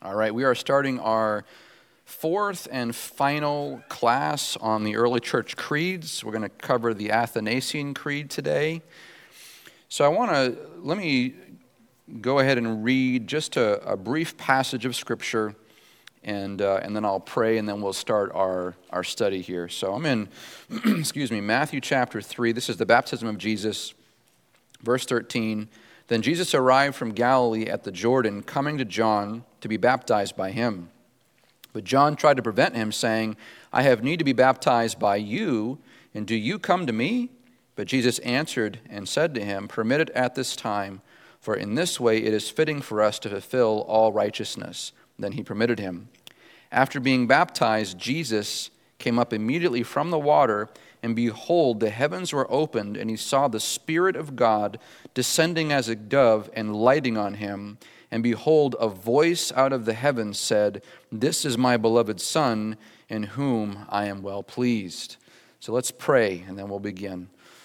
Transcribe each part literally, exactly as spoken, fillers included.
All right, we are starting our fourth and final class on the early church creeds. We're going to cover the Athanasian Creed today. So I want to, let me go ahead and read just a, a brief passage of Scripture, and uh, and then I'll pray, and then we'll start our, our study here. So I'm in, excuse me, Matthew chapter three. This is the baptism of Jesus, verse thirteen. Then Jesus arrived from Galilee at the Jordan, coming to John to be baptized by him. But John tried to prevent him, saying, I have need to be baptized by you, and do you come to me? But Jesus answered and said to him, Permit it at this time, for in this way it is fitting for us to fulfill all righteousness. Then he permitted him. After being baptized, Jesus came up immediately from the water, and behold, the heavens were opened, and he saw the Spirit of God descending as a dove and lighting on him. And behold, a voice out of the heavens said, This is my beloved Son, in whom I am well pleased. So let's pray, and then we'll begin.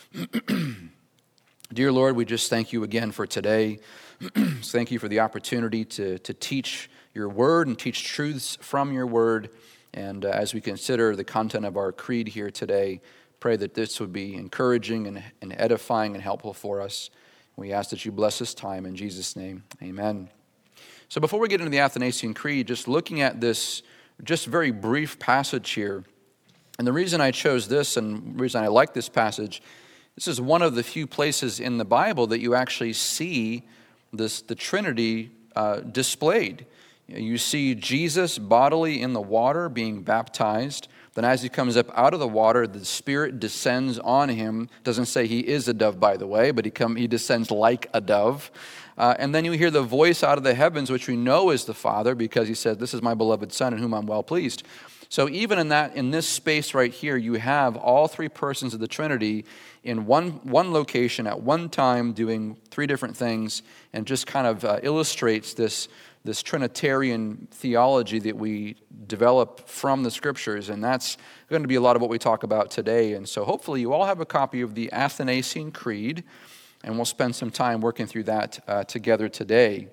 Dear Lord, we just thank you again for today. Thank you for the opportunity to, to teach your word and teach truths from your word. And uh, as we consider the content of our creed here today, pray that this would be encouraging and, and edifying and helpful for us. We ask that you bless this time in Jesus' name. Amen. So before we get into the Athanasian Creed, just looking at this just very brief passage here, and the reason I chose this and the reason I like this passage, this is one of the few places in the Bible that you actually see this the Trinity uh, displayed. You see Jesus bodily in the water being baptized. Then as he comes up out of the water, the Spirit descends on him. Doesn't say he is a dove, by the way, but he come he descends like a dove. Uh, and then you hear the voice out of the heavens, which we know is the Father, because he says, This is my beloved Son, in whom I'm well pleased. So even in that, in this space right here, you have all three persons of the Trinity in one one location at one time doing three different things, and just kind of uh, illustrates this this Trinitarian theology that we develop from the Scriptures, and that's going to be a lot of what we talk about today. And so hopefully you all have a copy of the Athanasian Creed, and we'll spend some time working through that uh, together today.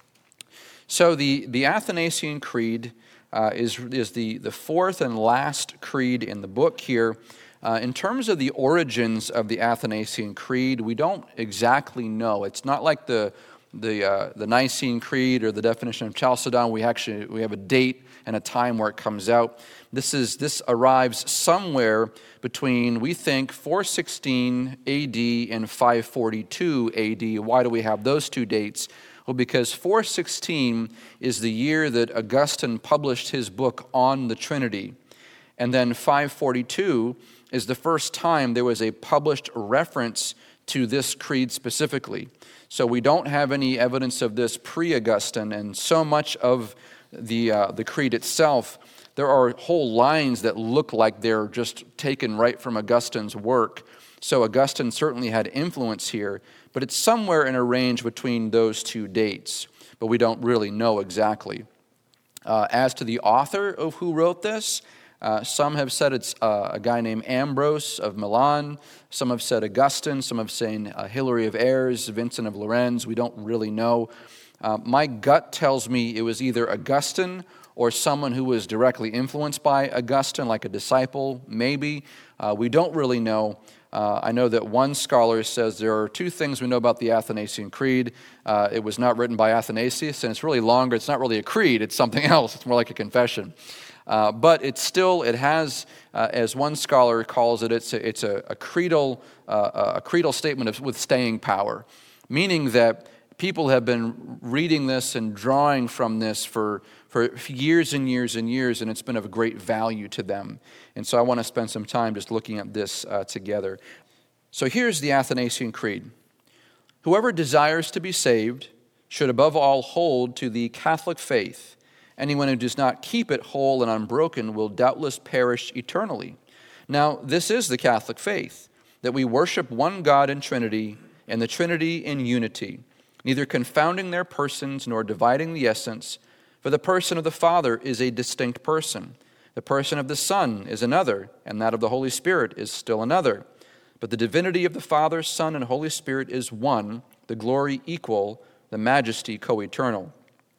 So the, the Athanasian Creed uh, is, is the, the fourth and last creed in the book here. Uh, in terms of the origins of the Athanasian Creed, we don't exactly know. It's not like the the uh, the Nicene Creed or the definition of Chalcedon. We actually we have a date and a time where it comes out. This is this arrives somewhere between, we think, four sixteen A D and five forty-two A D. Why do we have those two dates? Well, because four sixteen is the year that Augustine published his book on the Trinity, and then five forty-two is the first time there was a published reference to this creed specifically. So we don't have any evidence of this pre-Augustine, and so much of the uh, the creed itself, there are whole lines that look like they're just taken right from Augustine's work. So Augustine certainly had influence here, but it's somewhere in a range between those two dates, but we don't really know exactly. Uh, as to the author of who wrote this, Uh, some have said it's uh, a guy named Ambrose of Milan. Some have said Augustine. Some have said uh, Hilary of Ars, Vincent of Lorenz. We don't really know. Uh, my gut tells me it was either Augustine or someone who was directly influenced by Augustine, like a disciple, maybe. Uh, we don't really know. Uh, I know that one scholar says there are two things we know about the Athanasian Creed. Uh, it was not written by Athanasius, and it's really longer. It's not really a creed. It's something else. It's more like a confession. Uh, but it's still, it has, uh, as one scholar calls it, it's a, it's a, a creedal uh, a creedal statement of, with staying power, meaning that people have been reading this and drawing from this for, for years and years and years, and it's been of great value to them. And so I want to spend some time just looking at this uh, together. So here's the Athanasian Creed. Whoever desires to be saved should above all hold to the Catholic faith. Anyone who does not keep it whole and unbroken will doubtless perish eternally. Now, this is the Catholic faith, that we worship one God in Trinity, and the Trinity in unity, neither confounding their persons nor dividing the essence, for the person of the Father is a distinct person. The person of the Son is another, and that of the Holy Spirit is still another. But the divinity of the Father, Son, and Holy Spirit is one, the glory equal, the majesty co-eternal.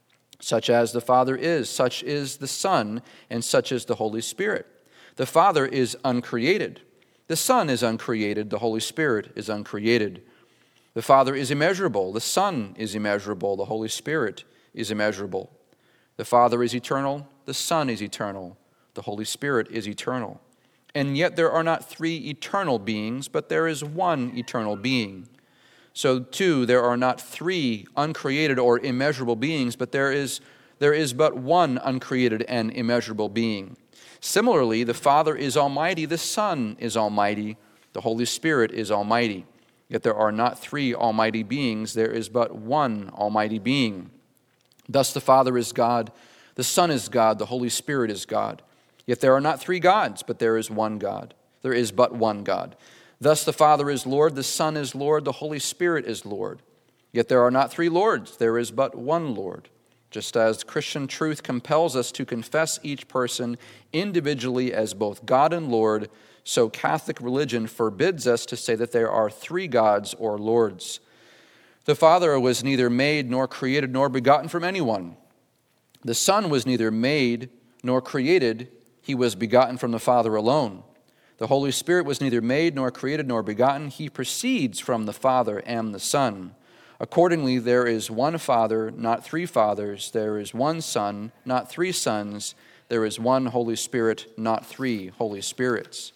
Such as the Father is, such is the Son, and such is the Holy Spirit. The Father is uncreated. The Son is uncreated. The Holy Spirit is uncreated. The Father is immeasurable. The Son is immeasurable. The Holy Spirit is immeasurable. The Father is eternal. The Son is eternal. The Holy Spirit is eternal. And yet there are not three eternal beings, but there is one eternal being. So too, there are not three uncreated or immeasurable beings, but there is, there is but one uncreated and immeasurable being. Similarly, the Father is almighty, the Son is almighty, the Holy Spirit is almighty. Yet there are not three almighty beings, there is but one almighty being. Thus the Father is God, the Son is God, the Holy Spirit is God. Yet there are not three gods, but there is one God. There is but one God. Thus the Father is Lord, the Son is Lord, the Holy Spirit is Lord. Yet there are not three Lords, there is but one Lord. Just as Christian truth compels us to confess each person individually as both God and Lord, so Catholic religion forbids us to say that there are three gods or lords. The Father was neither made nor created nor begotten from anyone. The Son was neither made nor created, he was begotten from the Father alone. The Holy Spirit was neither made nor created nor begotten, he proceeds from the Father and the Son. Accordingly, there is one Father, not three fathers. There is one Son, not three sons. There is one Holy Spirit, not three Holy Spirits.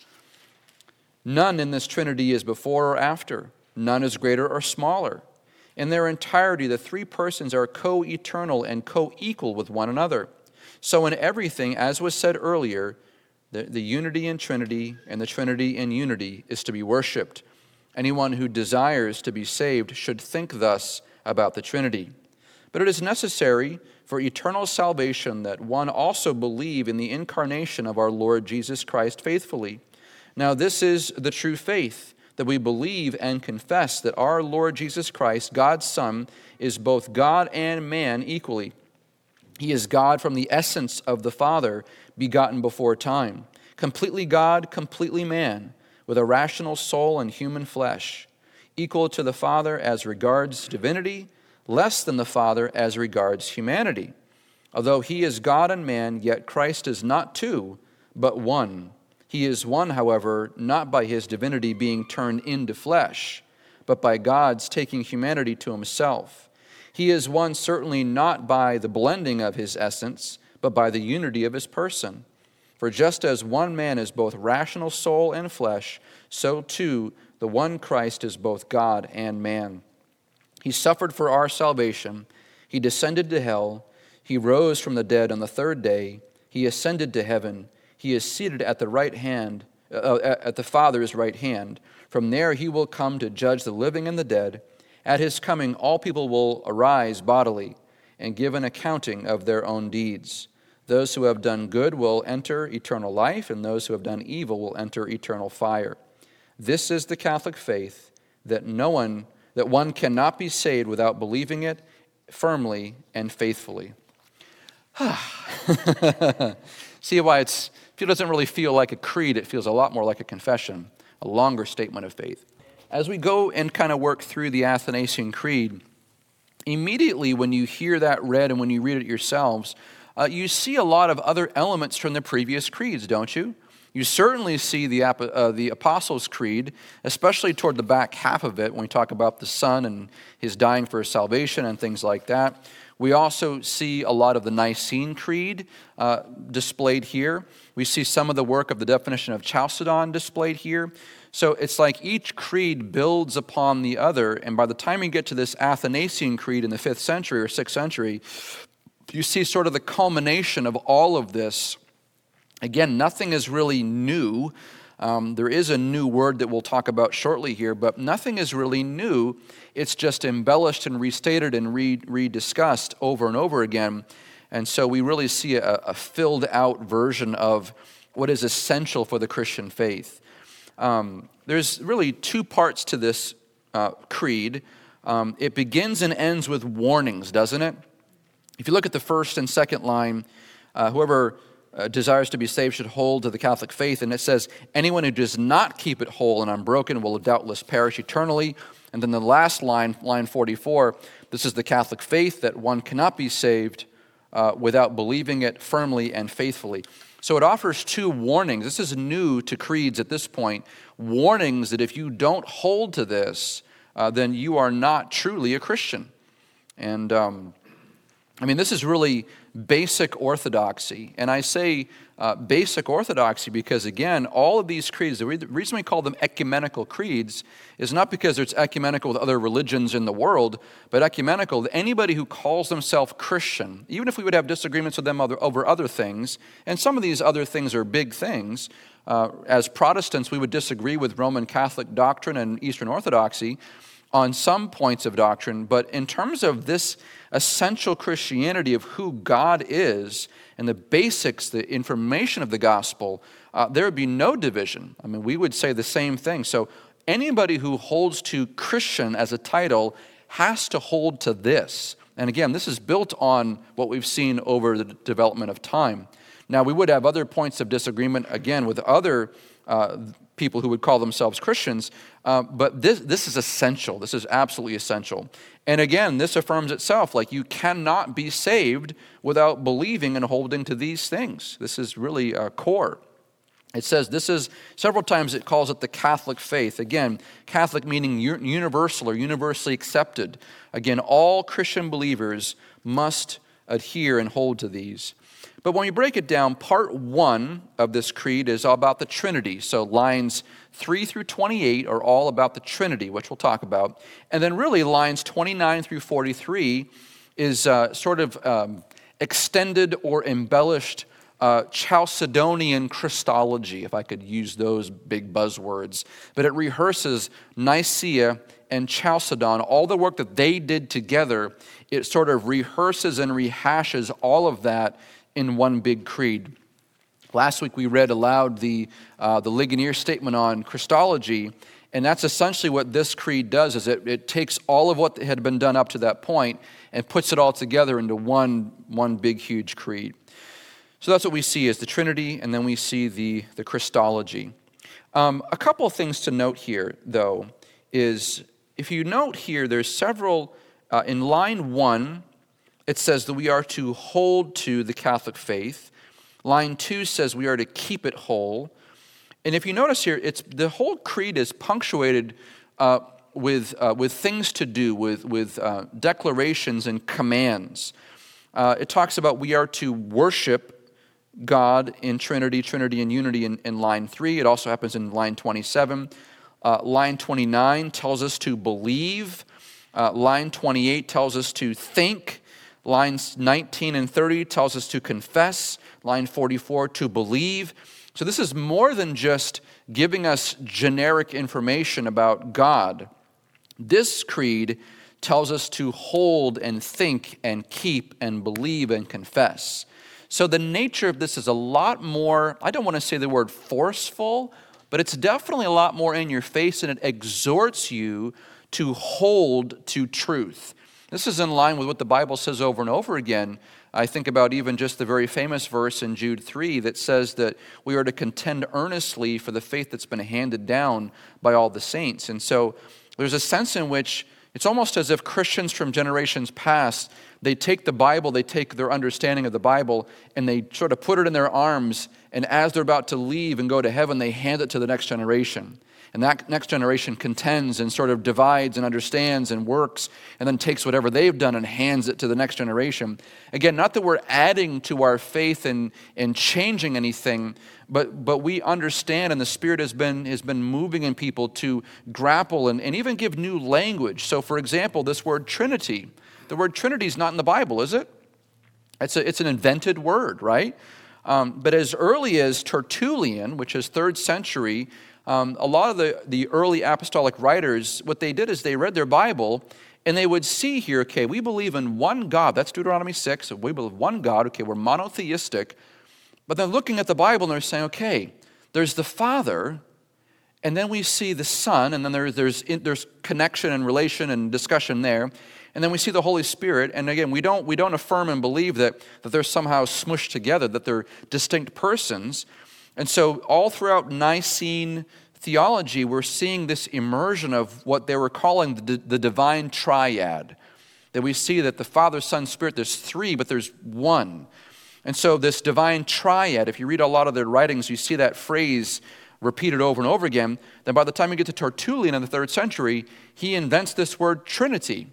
None in this Trinity is before or after. None is greater or smaller. In their entirety, the three persons are co-eternal and co-equal with one another. So in everything, as was said earlier, the, the unity in Trinity and the Trinity in unity is to be worshipped. Anyone who desires to be saved should think thus about the Trinity. But it is necessary for eternal salvation that one also believe in the incarnation of our Lord Jesus Christ faithfully. Now this is the true faith, that we believe and confess that our Lord Jesus Christ, God's Son, is both God and man equally. He is God from the essence of the Father, begotten before time. Completely God, completely man, with a rational soul and human flesh, equal to the Father as regards divinity, less than the Father as regards humanity. Although he is God and man, yet Christ is not two, but one. He is one, however, not by his divinity being turned into flesh, but by God's taking humanity to himself. He is one certainly not by the blending of his essence, but by the unity of his person. For just as one man is both rational soul and flesh, so too the one Christ is both God and man. He suffered for our salvation. He descended to hell. He rose from the dead on the third day. He ascended to heaven. He is seated at the right hand, uh, at the Father's right hand. From there he will come to judge the living and the dead. At his coming, all people will arise bodily and give an accounting of their own deeds. Those who have done good will enter eternal life, and those who have done evil will enter eternal fire. This is the Catholic faith, that no one, that one cannot be saved without believing it firmly and faithfully. See why it's, it doesn't really feel like a creed, it feels a lot more like a confession, a longer statement of faith. As we go and kind of work through the Athanasian Creed, immediately when you hear that read and when you read it yourselves, uh, you see a lot of other elements from the previous creeds, don't you? You certainly see the, uh, the Apostles' Creed, especially toward the back half of it when we talk about the Son and his dying for salvation and things like that. We also see a lot of the Nicene Creed uh, displayed here. We see some of the work of the definition of Chalcedon displayed here. So it's like each creed builds upon the other, and by the time you get to this Athanasian Creed in the fifth century or sixth century, you see sort of the culmination of all of this. Again, nothing is really new. Um, there is a new word that we'll talk about shortly here, but nothing is really new. It's just embellished and restated and re- rediscussed over and over again. And so we really see a, a filled out version of what is essential for the Christian faith. Um, there's really two parts to this uh, creed. Um, it begins and ends with warnings, doesn't it? If you look at the first and second line, uh, whoever uh, desires to be saved should hold to the Catholic faith. And it says, anyone who does not keep it whole and unbroken will doubtless perish eternally. And then the last line, line forty-four, this is the Catholic faith, that one cannot be saved uh, without believing it firmly and faithfully. So it offers two warnings. This is new to creeds at this point. Warnings that if you don't hold to this, uh, then you are not truly a Christian. And um, I mean, this is really basic orthodoxy. And I say uh, basic orthodoxy because, again, all of these creeds, the reason we call them ecumenical creeds is not because it's ecumenical with other religions in the world, but ecumenical. Anybody who calls themselves Christian, even if we would have disagreements with them over, over other things, and some of these other things are big things, uh, as Protestants, we would disagree with Roman Catholic doctrine and Eastern Orthodoxy on some points of doctrine, but in terms of this essential Christianity of who God is and the basics, the information of the gospel, uh, there would be no division. I mean, we would say the same thing. So anybody who holds to Christian as a title has to hold to this. And again, this is built on what we've seen over the development of time. Now, we would have other points of disagreement, again, with other uh, people who would call themselves Christians, uh, but this this is essential. This is absolutely essential. And again, this affirms itself, like you cannot be saved without believing and holding to these things. This is really uh, core. It says this is, several times it calls it the Catholic faith. Again, Catholic meaning universal or universally accepted. Again, all Christian believers must adhere and hold to these. But when you break it down, part one of this creed is all about the Trinity. So lines three through twenty-eight are all about the Trinity, which we'll talk about. And then really lines twenty-nine through forty-three is uh, sort of um, extended or embellished uh, Chalcedonian Christology, if I could use those big buzzwords. But it rehearses Nicaea and Chalcedon, all the work that they did together. It sort of rehearses and rehashes all of that in one big creed. Last week we read aloud the uh, the Ligonier statement on Christology, and that's essentially what this creed does, is it, it takes all of what had been done up to that point and puts it all together into one, one big, huge creed. So that's what we see is the Trinity, and then we see the, the Christology. Um, a couple of things to note here, though, is if you note here, there's several, uh, in line one, it says that we are to hold to the Catholic faith. Line two says we are to keep it whole. And if you notice here, it's the whole creed is punctuated uh, with uh, with things to do, with with uh, declarations and commands. Uh, it talks about we are to worship God in Trinity, Trinity and unity in, in line three. It also happens in line twenty-seven. Uh, line twenty-nine tells us to believe. Uh, line twenty-eight tells us to think. Lines nineteen and thirty tells us to confess. Line forty-four, to believe. So this is more than just giving us generic information about God. This creed tells us to hold and think and keep and believe and confess. So the nature of this is a lot more, I don't want to say the word forceful, but it's definitely a lot more in your face, and it exhorts you to hold to truth. This is in line with what the Bible says over and over again. I think about even just the very famous verse in Jude three that says that we are to contend earnestly for the faith that's been handed down by all the saints. And so there's a sense in which it's almost as if Christians from generations past, they take the Bible, they take their understanding of the Bible, and they sort of put it in their arms, and as they're about to leave and go to heaven, they hand it to the next generation. And that next generation contends and sort of divides and understands and works and then takes whatever they've done and hands it to the next generation. Again, not that we're adding to our faith and, and changing anything, but but we understand, and the Spirit has been has been moving in people to grapple and, and even give new language. So for example, this word Trinity. The word Trinity is not in the Bible, is it? It's a, it's an invented word, right? Um, but as early as Tertullian, which is third century, Um, a lot of the, the early apostolic writers, what they did is they read their Bible and they would see here, okay, we believe in one God. That's Deuteronomy six. We believe one God. Okay, we're monotheistic. But then looking at the Bible and they're saying, okay, there's the Father, and then we see the Son, and then there, there's, there's connection and relation and discussion there. And then we see the Holy Spirit. And again, we don't, we don't affirm and believe that, that they're somehow smushed together, that they're distinct persons. And so all throughout Nicene theology, we're seeing this immersion of what they were calling the, the divine triad. that we see that the Father, Son, Spirit, there's three, but there's one. And so this divine triad, if you read a lot of their writings, you see that phrase repeated over and over again. Then by the time you get to Tertullian in the third century, he invents this word Trinity,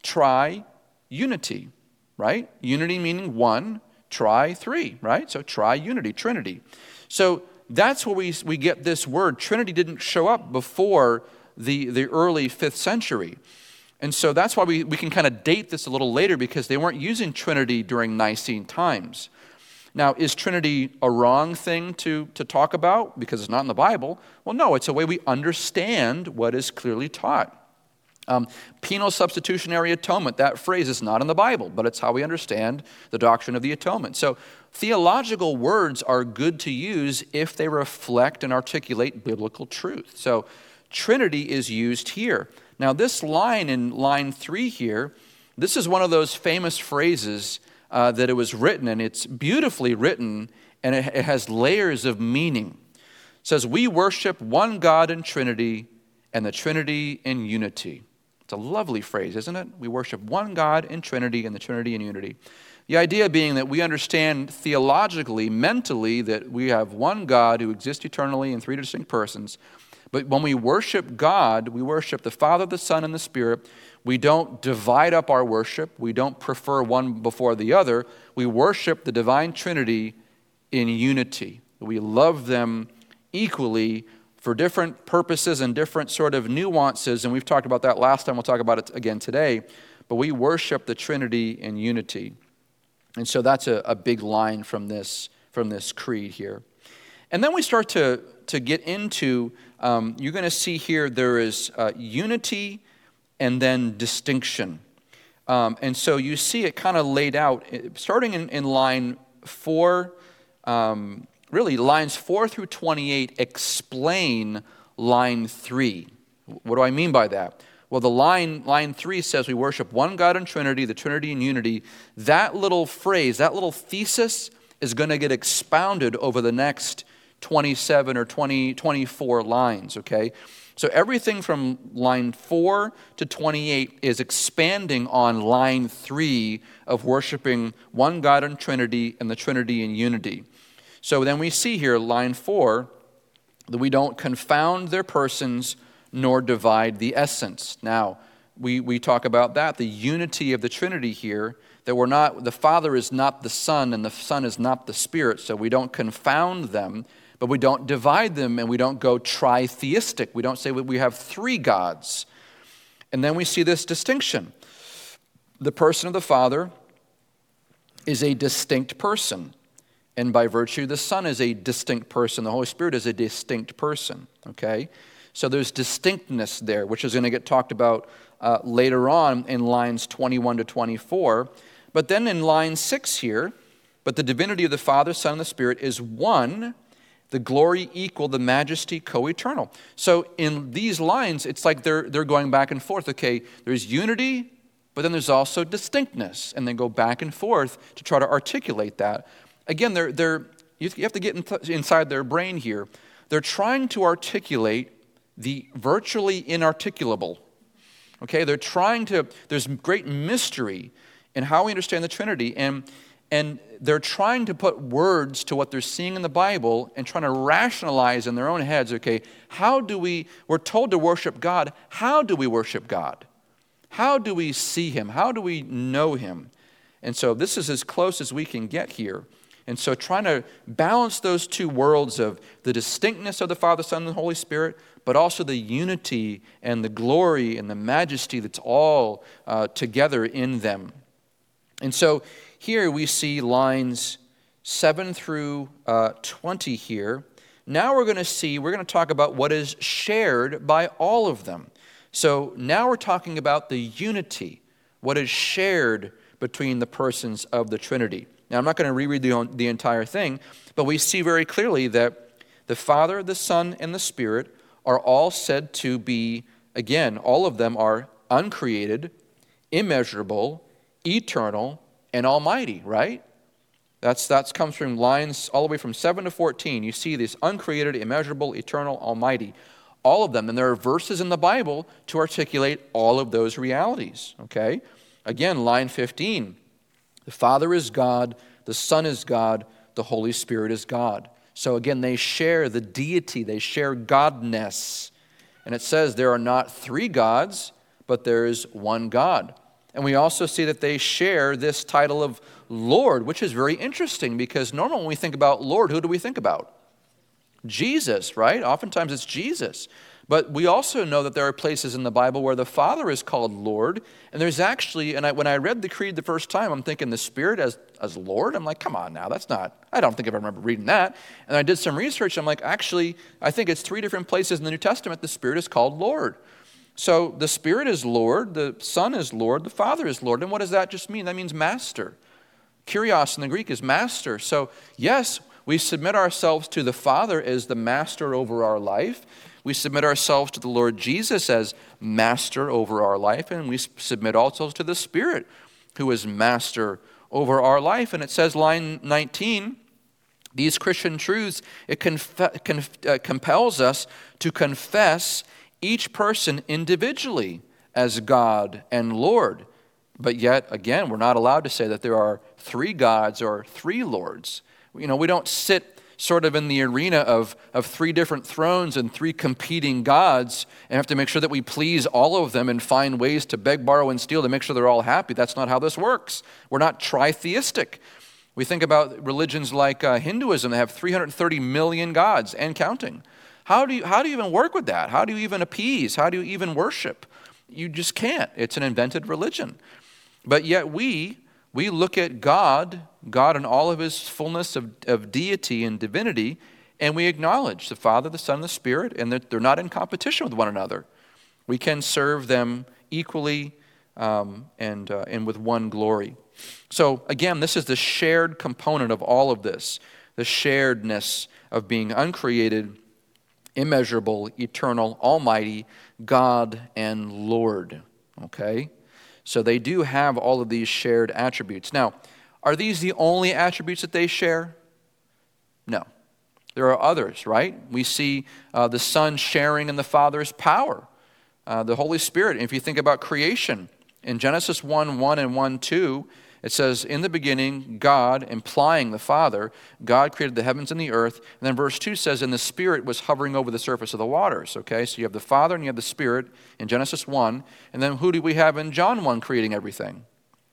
tri-unity, right? Unity meaning one, tri, three, right? So tri-unity, Trinity. So that's where we, we get this word. Trinity didn't show up before the, the early fifth century. And so that's why we, we can kind of date this a little later, because they weren't using Trinity during Nicene times. Now, is Trinity a wrong thing to, to talk about because it's not in the Bible? Well, no, it's a way we understand what is clearly taught. Um, penal substitutionary atonement, that phrase is not in the Bible, but it's how we understand the doctrine of the atonement. So theological words are good to use if they reflect and articulate biblical truth. So Trinity is used here. Now, this line in line three here, this is one of those famous phrases Uh, that it was written, and it's beautifully written, and it, it has layers of meaning. It says, we worship one God in Trinity, and the Trinity in unity. It's a lovely phrase, isn't it? We worship one God in Trinity, and the Trinity in unity. The idea being that we understand theologically, mentally, that we have one God who exists eternally in three distinct persons. But when we worship God, we worship the Father, the Son, and the Spirit. We don't divide up our worship. We don't prefer one before the other. We worship the divine Trinity in unity. We love them equally for different purposes and different sort of nuances. And we've talked about that last time. We'll talk about it again today. But we worship the Trinity in unity. And so that's a, a big line from this, from this creed here. And then we start to, to get into, um, you're going to see here there is uh, unity and then distinction. Um, and so you see it kind of laid out, starting in, in line four, um, really lines four through twenty-eight explain line three. What do I mean by that? Well, the line, line three says we worship one God in Trinity, the Trinity in unity. That little phrase, that little thesis is going to get expounded over the next twenty-seven or twenty, twenty-four lines, okay? So everything from line four to twenty-eight is expanding on line three of worshiping one God in Trinity and the Trinity in unity. So then we see here, line four, that we don't confound their persons nor divide the essence. Now, we, we talk about that, the unity of the Trinity here, that we're not, the Father is not the Son and the Son is not the Spirit, so we don't confound them. But we don't divide them, and we don't go tritheistic. We don't say we have three gods. And then we see this distinction. The person of the Father is a distinct person. And by virtue, the Son is a distinct person. The Holy Spirit is a distinct person. Okay? So there's distinctness there, which is going to get talked about uh, later on in lines twenty-one to twenty-four. But then in line six here, but the divinity of the Father, Son, and the Spirit is one, the glory equal, the majesty co-eternal. So in these lines, it's like they're, they're going back and forth. Okay, there's unity, but then there's also distinctness. And they go back and forth to try to articulate that. Again, they're, they're, you have to get in th- inside their brain here. They're trying to articulate the virtually inarticulable. Okay, they're trying to, there's great mystery in how we understand the Trinity. And And they're trying to put words to what they're seeing in the Bible and trying to rationalize in their own heads, okay, how do we, we're told to worship God. How do we worship God? How do we see Him? How do we know Him? And so this is as close as we can get here. And so trying to balance those two worlds of the distinctness of the Father, Son, and the Holy Spirit, but also the unity and the glory and the majesty that's all uh, together in them. And so here we see lines seven through uh, twenty here. Now we're going to see, we're going to talk about what is shared by all of them. So now we're talking about the unity, what is shared between the persons of the Trinity. Now I'm not going to reread the, the entire thing, but we see very clearly that the Father, the Son, and the Spirit are all said to be, again, all of them are uncreated, immeasurable, eternal, and almighty, right? That's that's comes from lines all the way from seven to fourteen. You see this uncreated, immeasurable, eternal, almighty. All of them. And there are verses in the Bible to articulate all of those realities, okay? again, line fifteen, the Father is God, the Son is God, the Holy Spirit is God. So again, they share the deity, they share godness. And it says there are not three gods, but there is one God. And we also see that they share this title of Lord, which is very interesting because normally when we think about Lord, who do we think about? Jesus, right? Oftentimes it's Jesus. But we also know that there are places in the Bible where the Father is called Lord. And there's actually, and I, when I read the creed the first time, I'm thinking the Spirit as, as Lord. I'm like, come on now, that's not, I don't think I remember reading that. And I did some research. I'm like, actually, I think it's three different places in the New Testament the Spirit is called Lord. So the Spirit is Lord, the Son is Lord, the Father is Lord. And what does that just mean? That means master. Kyrios in the Greek is master. So yes, we submit ourselves to the Father as the master over our life. We submit ourselves to the Lord Jesus as master over our life. And we submit also to the Spirit who is master over our life. And it says, line nineteen, these Christian truths, it conf- conf- uh, compels us to confess each person individually as God and Lord. But yet, again, we're not allowed to say that there are three gods or three lords. You know, we don't sit sort of in the arena of, of three different thrones and three competing gods and have to make sure that we please all of them and find ways to beg, borrow, and steal to make sure they're all happy. That's not how this works. We're not tritheistic. We think about religions like uh, Hinduism. They have three hundred thirty million gods and counting. How do you, how do you even work with that? How do you even appease? How do you even worship? You just can't. It's an invented religion. But yet we, we look at God, God in all of his fullness of, of deity and divinity, and we acknowledge the Father, the Son, and the Spirit, and that they're not in competition with one another. We can serve them equally um, and, uh, and with one glory. So again, this is the shared component of all of this, the sharedness of being uncreated, immeasurable, eternal, almighty, God and Lord, okay? So they do have all of these shared attributes. Now, are these the only attributes that they share? No. There are others, right? We see uh, the Son sharing in the Father's power, uh, the Holy Spirit. And if you think about creation, in Genesis one one and one two, it says, in the beginning, God, implying the Father, God created the heavens and the earth. And then verse two says, and the Spirit was hovering over the surface of the waters. Okay, so you have the Father and you have the Spirit in Genesis one. And then who do we have in John one creating everything?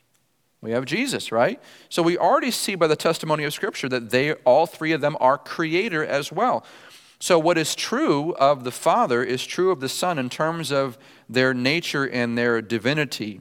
We have Jesus, right? So we already see by the testimony of Scripture that they, all three of them are creator as well. So what is true of the Father is true of the Son in terms of their nature and their divinity.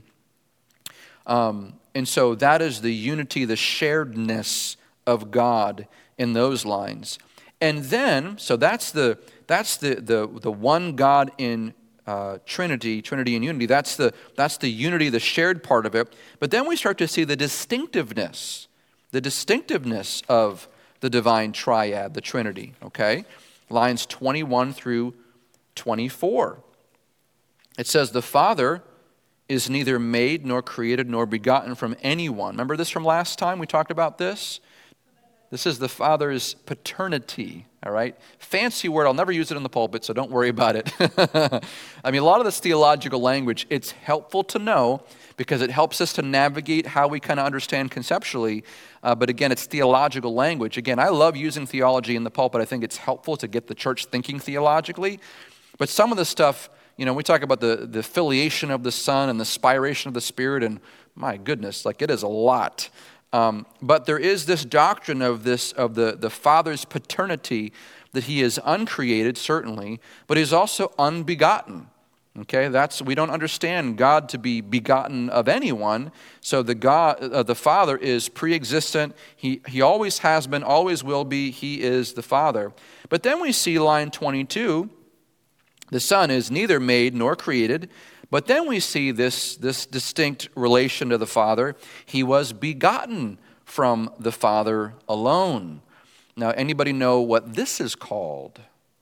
Um, and so that is the unity, the sharedness of God in those lines. And then, so that's the that's the the, the one God in uh, Trinity, Trinity and unity. That's the that's the unity, the shared part of it. But then we start to see the distinctiveness, the distinctiveness of the divine triad, the Trinity. Okay, lines twenty-one through twenty-four. It says the Father is neither made nor created nor begotten from anyone. Remember this from last time? We talked about this. This is the Father's paternity, all right? Fancy word. I'll never use it in the pulpit, so don't worry about it. I mean, a lot of this theological language, it's helpful to know because it helps us to navigate how we kind of understand conceptually. Uh, but again, it's theological language. Again, I love using theology in the pulpit. I think it's helpful to get the church thinking theologically. But some of the stuff, you know, we talk about the, the filiation of the Son and the spiration of the Spirit, and my goodness, like it is a lot. Um, but there is this doctrine of this of the, the Father's paternity, that he is uncreated, certainly, but he's also unbegotten. Okay, that's we don't understand God to be begotten of anyone. So the God, uh, the Father is pre-existent. He he always has been, always will be. He is the Father. But then we see line twenty-two. The Son is neither made nor created, but then we see this, this distinct relation to the Father. He was begotten from the Father alone. Now, anybody know what this is called?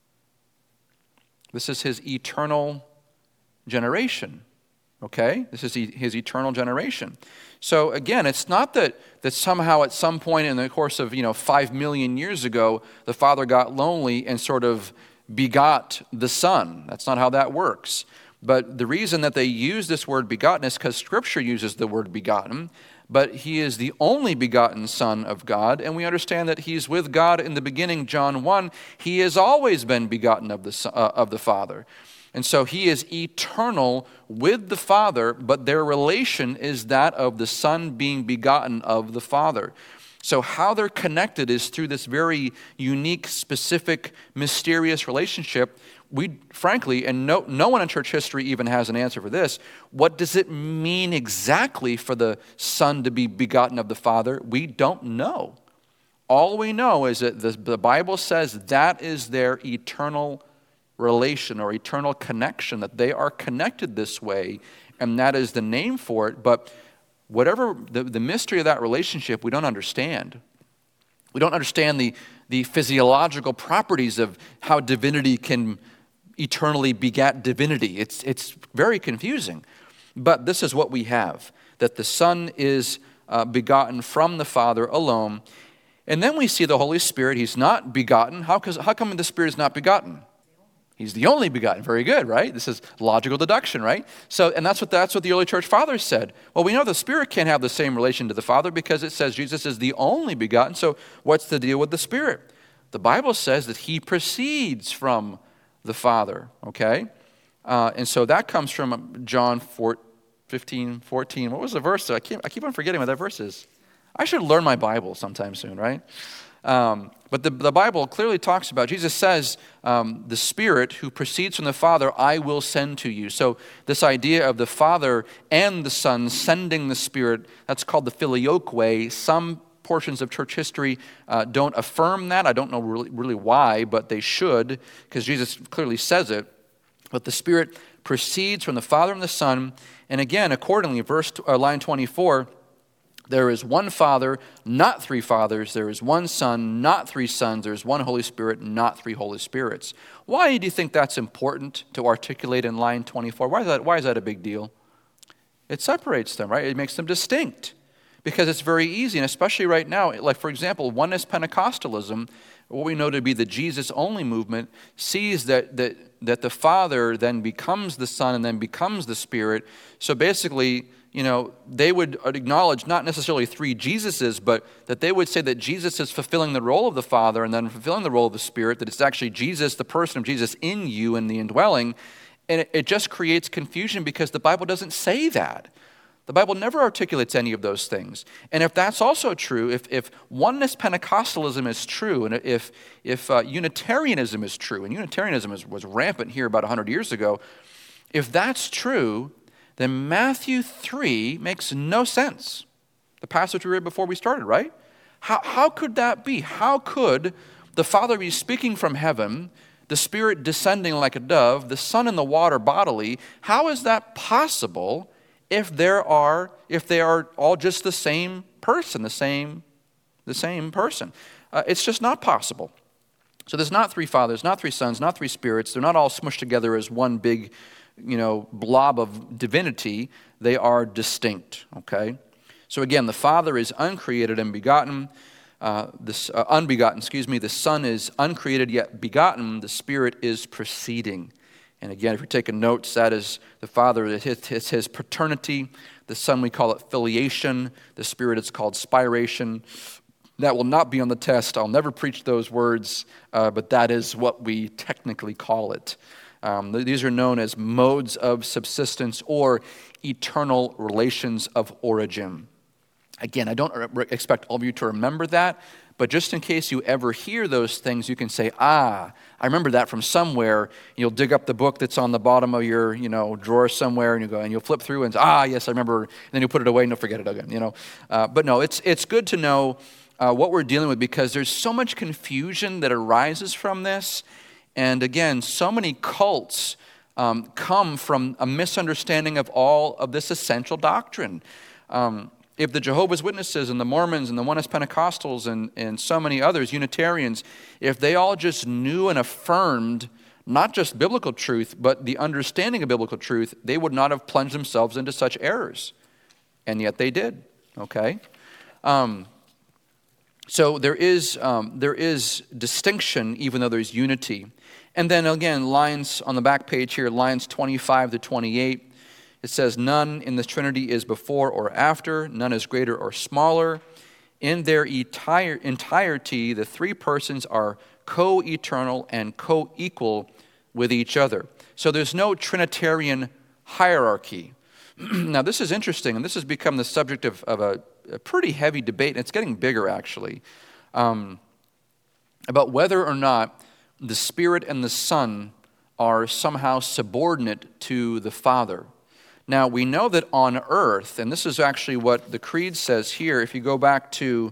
This is his eternal generation, okay? This is his eternal generation. So again, it's not that, that somehow at some point in the course of, you know, five million years ago, the Father got lonely and sort of begot the Son. That's not how that works. But the reason that they use this word begotten is because Scripture uses the word begotten. But he is the only begotten Son of God, and we understand that he's with God in the beginning, John one. He has always been begotten of the, uh, of the Father. And so he is eternal with the Father, but their relation is that of the Son being begotten of the Father. So how they're connected is through this very unique, specific, mysterious relationship. We, frankly, and no, no one in church history even has an answer for this. What does it mean exactly for the Son to be begotten of the Father? We don't know. All we know is that the, the Bible says that is their eternal relation or eternal connection, that they are connected this way, and that is the name for it. But whatever the, the mystery of that relationship, we don't understand. We don't understand the, the physiological properties of how divinity can eternally begat divinity. It's, it's very confusing. But this is what we have, that the Son is uh, begotten from the Father alone. And then we see the Holy Spirit. He's not begotten. How, how come the Spirit is not begotten? He's the only begotten. Very good, right? This is logical deduction, right? So, and that's what that's what the early church fathers said. Well, we know the Spirit can't have the same relation to the Father because it says Jesus is the only begotten. So what's the deal with the Spirit? The Bible says that he proceeds from the Father, okay? Uh, and so that comes from John fifteen, fourteen. What was the verse? I keep, I keep on forgetting what that verse is. I should learn my Bible sometime soon, right? Um, but the, the Bible clearly talks about, Jesus says, um, the Spirit who proceeds from the Father, I will send to you. So this idea of the Father and the Son sending the Spirit, that's called the filioque. Some portions of church history uh, don't affirm that. I don't know really, really why, but they should, because Jesus clearly says it. But the Spirit proceeds from the Father and the Son. And again, accordingly, verse uh, line twenty-four, there is one Father, not three fathers. There is one Son, not three sons. There is one Holy Spirit, not three Holy Spirits. Why do you think that's important to articulate in line twenty-four? Why is that, why is that a big deal? It separates them, right? It makes them distinct. Because it's very easy, and especially right now, like for example, oneness Pentecostalism, what we know to be the Jesus-only movement, sees that, that, that the Father then becomes the Son and then becomes the Spirit. So basically, you know, they would acknowledge not necessarily three Jesuses, but that they would say that Jesus is fulfilling the role of the Father and then fulfilling the role of the Spirit, that it's actually Jesus, the person of Jesus in you and the indwelling. And it, it just creates confusion because the Bible doesn't say that. The Bible never articulates any of those things. And if that's also true, if, if oneness Pentecostalism is true, and if, if uh, Unitarianism is true, and Unitarianism is, was rampant here about one hundred years ago, if that's true, then Matthew three makes no sense. The passage we read before we started, right? How, how could that be? How could the Father be speaking from heaven, the Spirit descending like a dove, the Son in the water bodily? How is that possible if there are, if they are all just the same person, the same, the same person? Uh, it's just not possible. So there's not three fathers, not three sons, not three spirits. They're not all smushed together as one big, you know, blob of divinity. They are distinct, okay? So again, the Father is uncreated and begotten. Uh, this uh, unbegotten, excuse me. The Son is uncreated yet begotten. The Spirit is proceeding. And again, if you're taking notes, that is the Father, it's his, it's his paternity. The Son, we call it filiation. The Spirit, it's called spiration. That will not be on the test. I'll never preach those words, uh, but that is what we technically call it. Um, these are known as modes of subsistence or eternal relations of origin. Again, I don't re- expect all of you to remember that, but just in case you ever hear those things, you can say, ah, I remember that from somewhere. You'll dig up the book that's on the bottom of your, you know, drawer somewhere, and you go and you'll flip through and say, ah, yes, I remember. And then you'll put it away and you'll forget it again. You know, uh, but no, it's it's good to know uh, what we're dealing with because there's so much confusion that arises from this, and again, so many cults um, come from a misunderstanding of all of this essential doctrine. Um, If the Jehovah's Witnesses and the Mormons and the Oneness Pentecostals and, and so many others, Unitarians, if they all just knew and affirmed not just biblical truth, but the understanding of biblical truth, they would not have plunged themselves into such errors. And yet they did, okay? Um, so there is, um, there is distinction even though there's unity. And then again, lines on the back page here, lines twenty-five to twenty-eight, it says, none in the Trinity is before or after, none is greater or smaller. In their entire entirety, the three persons are co-eternal and co-equal with each other. So there's no Trinitarian hierarchy. Now this is interesting, and this has become the subject of, of a, a pretty heavy debate, and it's getting bigger actually, um, about whether or not the Spirit and the Son are somehow subordinate to the Father. Now, we know that on earth, and this is actually what the Creed says here, if you go back to,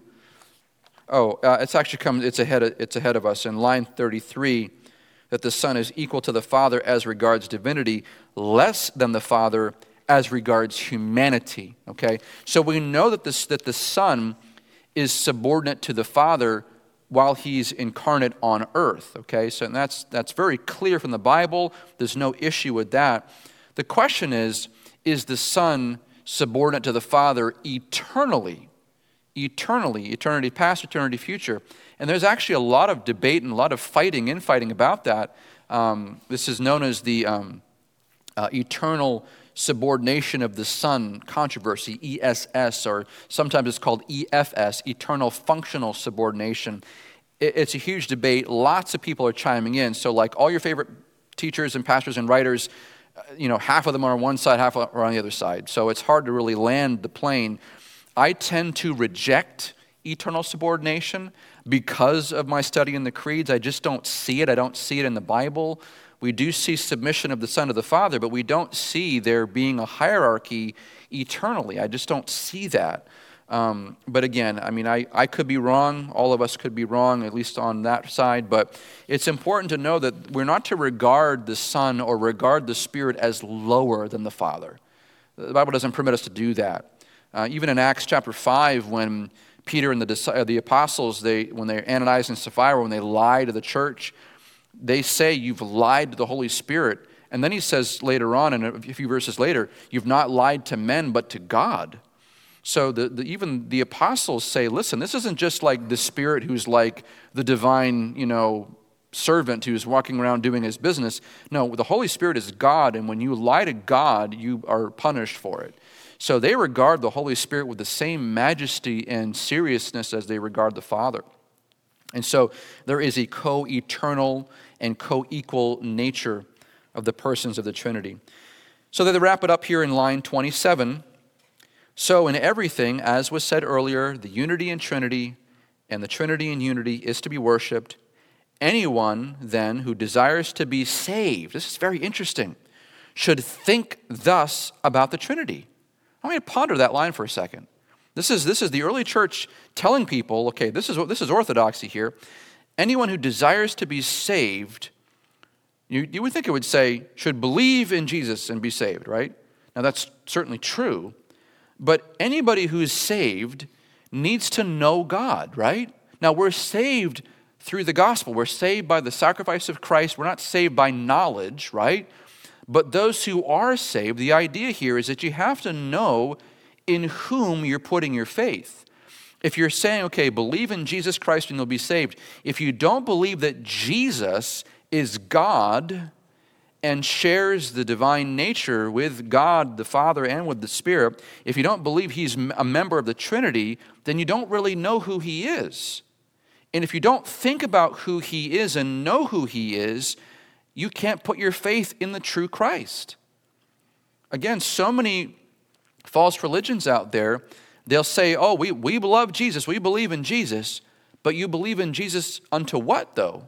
oh, uh, it's actually come, it's ahead of, it's ahead of us in line thirty-three, that the Son is equal to the Father as regards divinity, less than the Father as regards humanity, okay? So we know that, this, that the Son is subordinate to the Father while he's incarnate on earth, okay? So that's, that's very clear from the Bible. There's no issue with that. The question is, is the Son subordinate to the Father eternally? Eternally, eternity past, eternity future. And there's actually a lot of debate and a lot of fighting, infighting about that. Um, this is known as the um, uh, eternal subordination of the Son controversy, E S S, or sometimes it's called E F S, eternal functional subordination. It, it's a huge debate. Lots of people are chiming in. So like all your favorite teachers and pastors and writers, you know, half of them are on one side, half are on the other side. So it's hard to really land the plane. I tend to reject eternal subordination because of my study in the creeds. I just don't see it. I don't see it in the Bible. We do see submission of the Son to the Father, but we don't see there being a hierarchy eternally. I just don't see that. Um, but again, I mean, I, I could be wrong. All of us could be wrong, at least on that side. But it's important to know that we're not to regard the Son or regard the Spirit as lower than the Father. The Bible doesn't permit us to do that. Uh, even in Acts chapter five, when Peter and the, uh, the apostles, they when they Ananias and Sapphira, when they lie to the church, they say, you've lied to the Holy Spirit. And then he says later on, and a few verses later, you've not lied to men, but to God. So the, the, even the apostles say, listen, this isn't just like the Spirit who's like the divine, you know, servant who's walking around doing his business. No, the Holy Spirit is God, and when you lie to God, you are punished for it. So they regard the Holy Spirit with the same majesty and seriousness as they regard the Father. And so there is a co-eternal and co-equal nature of the persons of the Trinity. So they wrap it up here in line twenty-seven. So in everything, as was said earlier, the unity in Trinity and the Trinity in unity is to be worshipped. Anyone, then, who desires to be saved, this is very interesting, should think thus about the Trinity. I want you to ponder that line for a second. This is, this is the early church telling people, okay, this is what this is orthodoxy here. Anyone who desires to be saved, you, you would think it would say, should believe in Jesus and be saved, right? Now that's certainly true. But anybody who's saved needs to know God, right? Now, we're saved through the gospel. We're saved by the sacrifice of Christ. We're not saved by knowledge, right? But those who are saved, the idea here is that you have to know in whom you're putting your faith. If you're saying, okay, believe in Jesus Christ and you'll be saved, if you don't believe that Jesus is God and shares the divine nature with God the Father and with the Spirit, if you don't believe he's a member of the Trinity, then you don't really know who he is. And if you don't think about who he is and know who he is, you can't put your faith in the true Christ. Again, so many false religions out there, they'll say, oh, we, we love Jesus, we believe in Jesus, but you believe in Jesus unto what, though?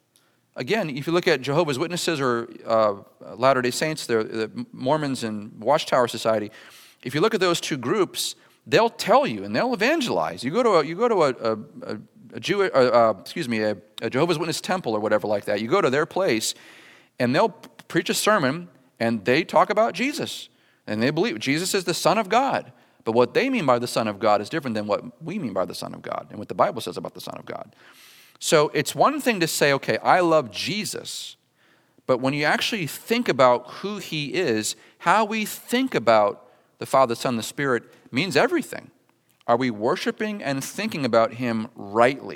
Again, if you look at Jehovah's Witnesses or uh, Latter-day Saints, the, the Mormons and Watchtower Society, if you look at those two groups, they'll tell you and they'll evangelize. You go to a, you go to a, a, a Jew, uh, uh, excuse me, a, a Jehovah's Witness temple or whatever like that. You go to their place, and they'll preach a sermon, and they talk about Jesus, and they believe Jesus is the Son of God. But what they mean by the Son of God is different than what we mean by the Son of God and what the Bible says about the Son of God. So it's one thing to say, okay, I love Jesus, but when you actually think about who he is, how we think about the Father, Son, the Spirit means everything. Are we worshiping and thinking about him rightly?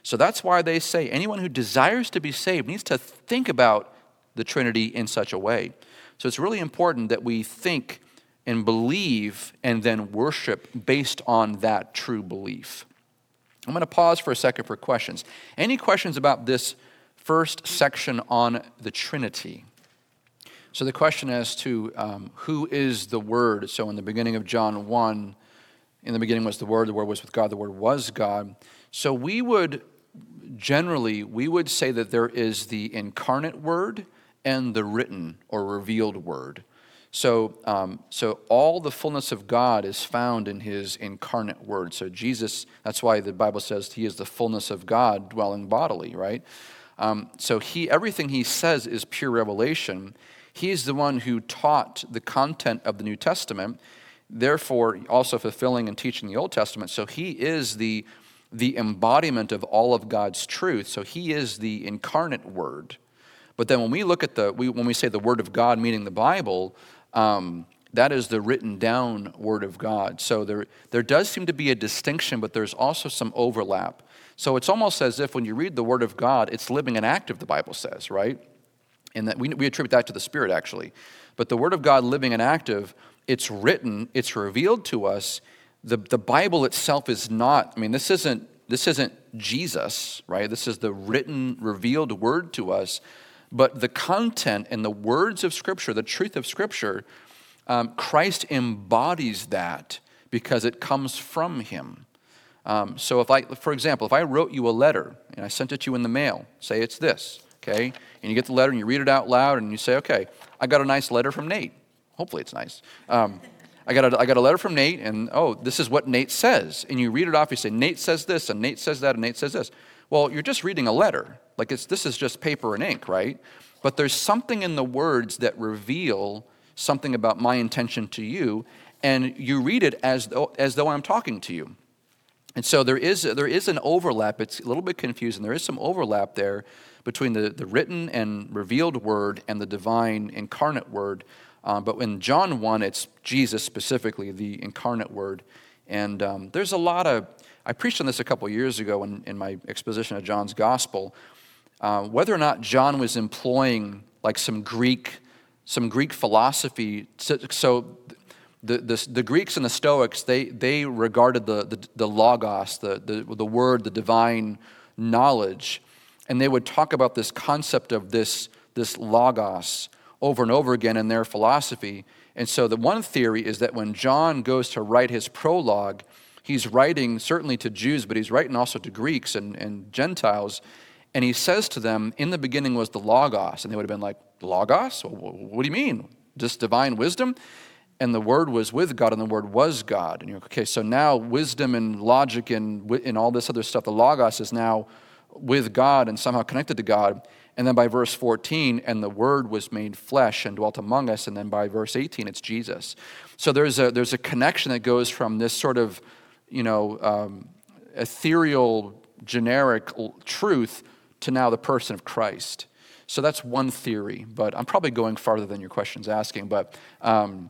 So that's why they say anyone who desires to be saved needs to think about the Trinity in such a way. So it's really important that we think and believe and then worship based on that true belief. I'm going to pause for a second for questions. Any questions about this first section on the Trinity? So the question as to um, who is the Word. So in the beginning of John one, in the beginning was the Word, the Word was with God, the Word was God. So we would, generally, we would say that there is the incarnate Word and the written or revealed Word. So, um, so all the fullness of God is found in his incarnate Word. So Jesus, that's why the Bible says he is the fullness of God dwelling bodily, right? Um, so he, everything he says is pure revelation. He is the one who taught the content of the New Testament, therefore also fulfilling and teaching the Old Testament. So he is the, the embodiment of all of God's truth. So he is the incarnate Word. But then when we look at the, we, when we say the Word of God, meaning the Bible, um, that is the written down Word of God. So there, there does seem to be a distinction, but there's also some overlap. So it's almost as if when you read the Word of God, it's living and active, the Bible says, right? And that we, we attribute that to the Spirit, actually. But the Word of God, living and active, it's written, it's revealed to us. The, the Bible itself is not, I mean, this isn't, this isn't Jesus, right? This is the written, revealed Word to us. But the content and the words of Scripture, the truth of Scripture, um, Christ embodies that because it comes from him. Um, so if I, for example, if I wrote you a letter and I sent it to you in the mail, say it's this, okay? And you get the letter and you read it out loud and you say, okay, I got a nice letter from Nate. Hopefully it's nice. Um, I got a, I got a letter from Nate and, oh, this is what Nate says. And you read it off, you say, Nate says this and Nate says that and Nate says this. Well, you're just reading a letter. Like it's, this is just paper and ink, right? But there's something in the words that reveal something about my intention to you, and you read it as though, as though I'm talking to you. And so there is, there is an overlap. It's a little bit confusing. There is some overlap there between the, the written and revealed Word and the divine incarnate Word. Um, but in John one, it's Jesus specifically, the incarnate Word. And um, there's a lot of, I preached on this a couple years ago in, in my exposition of John's Gospel. Uh, whether or not John was employing like some Greek, some Greek philosophy. So, so the, the the Greeks and the Stoics, they they regarded the the, the logos, the, the the word, the divine knowledge, and they would talk about this concept of this this logos over and over again in their philosophy. And so the one theory is that when John goes to write his prologue, he's writing certainly to Jews, but he's writing also to Greeks and, and Gentiles. And he says to them, in the beginning was the Logos. And they would have been like, Logos? What do you mean? Just divine wisdom? And the Word was with God, and the Word was God. And you're like, okay, so now wisdom and logic and, and all this other stuff, the Logos is now with God and somehow connected to God. And then by verse fourteen, and the Word was made flesh and dwelt among us. And then by verse eighteen, it's Jesus. So there's a there's a connection that goes from this sort of, you know, um, ethereal, generic truth to now the person of Christ. So that's one theory, but I'm probably going farther than your question's asking. But um,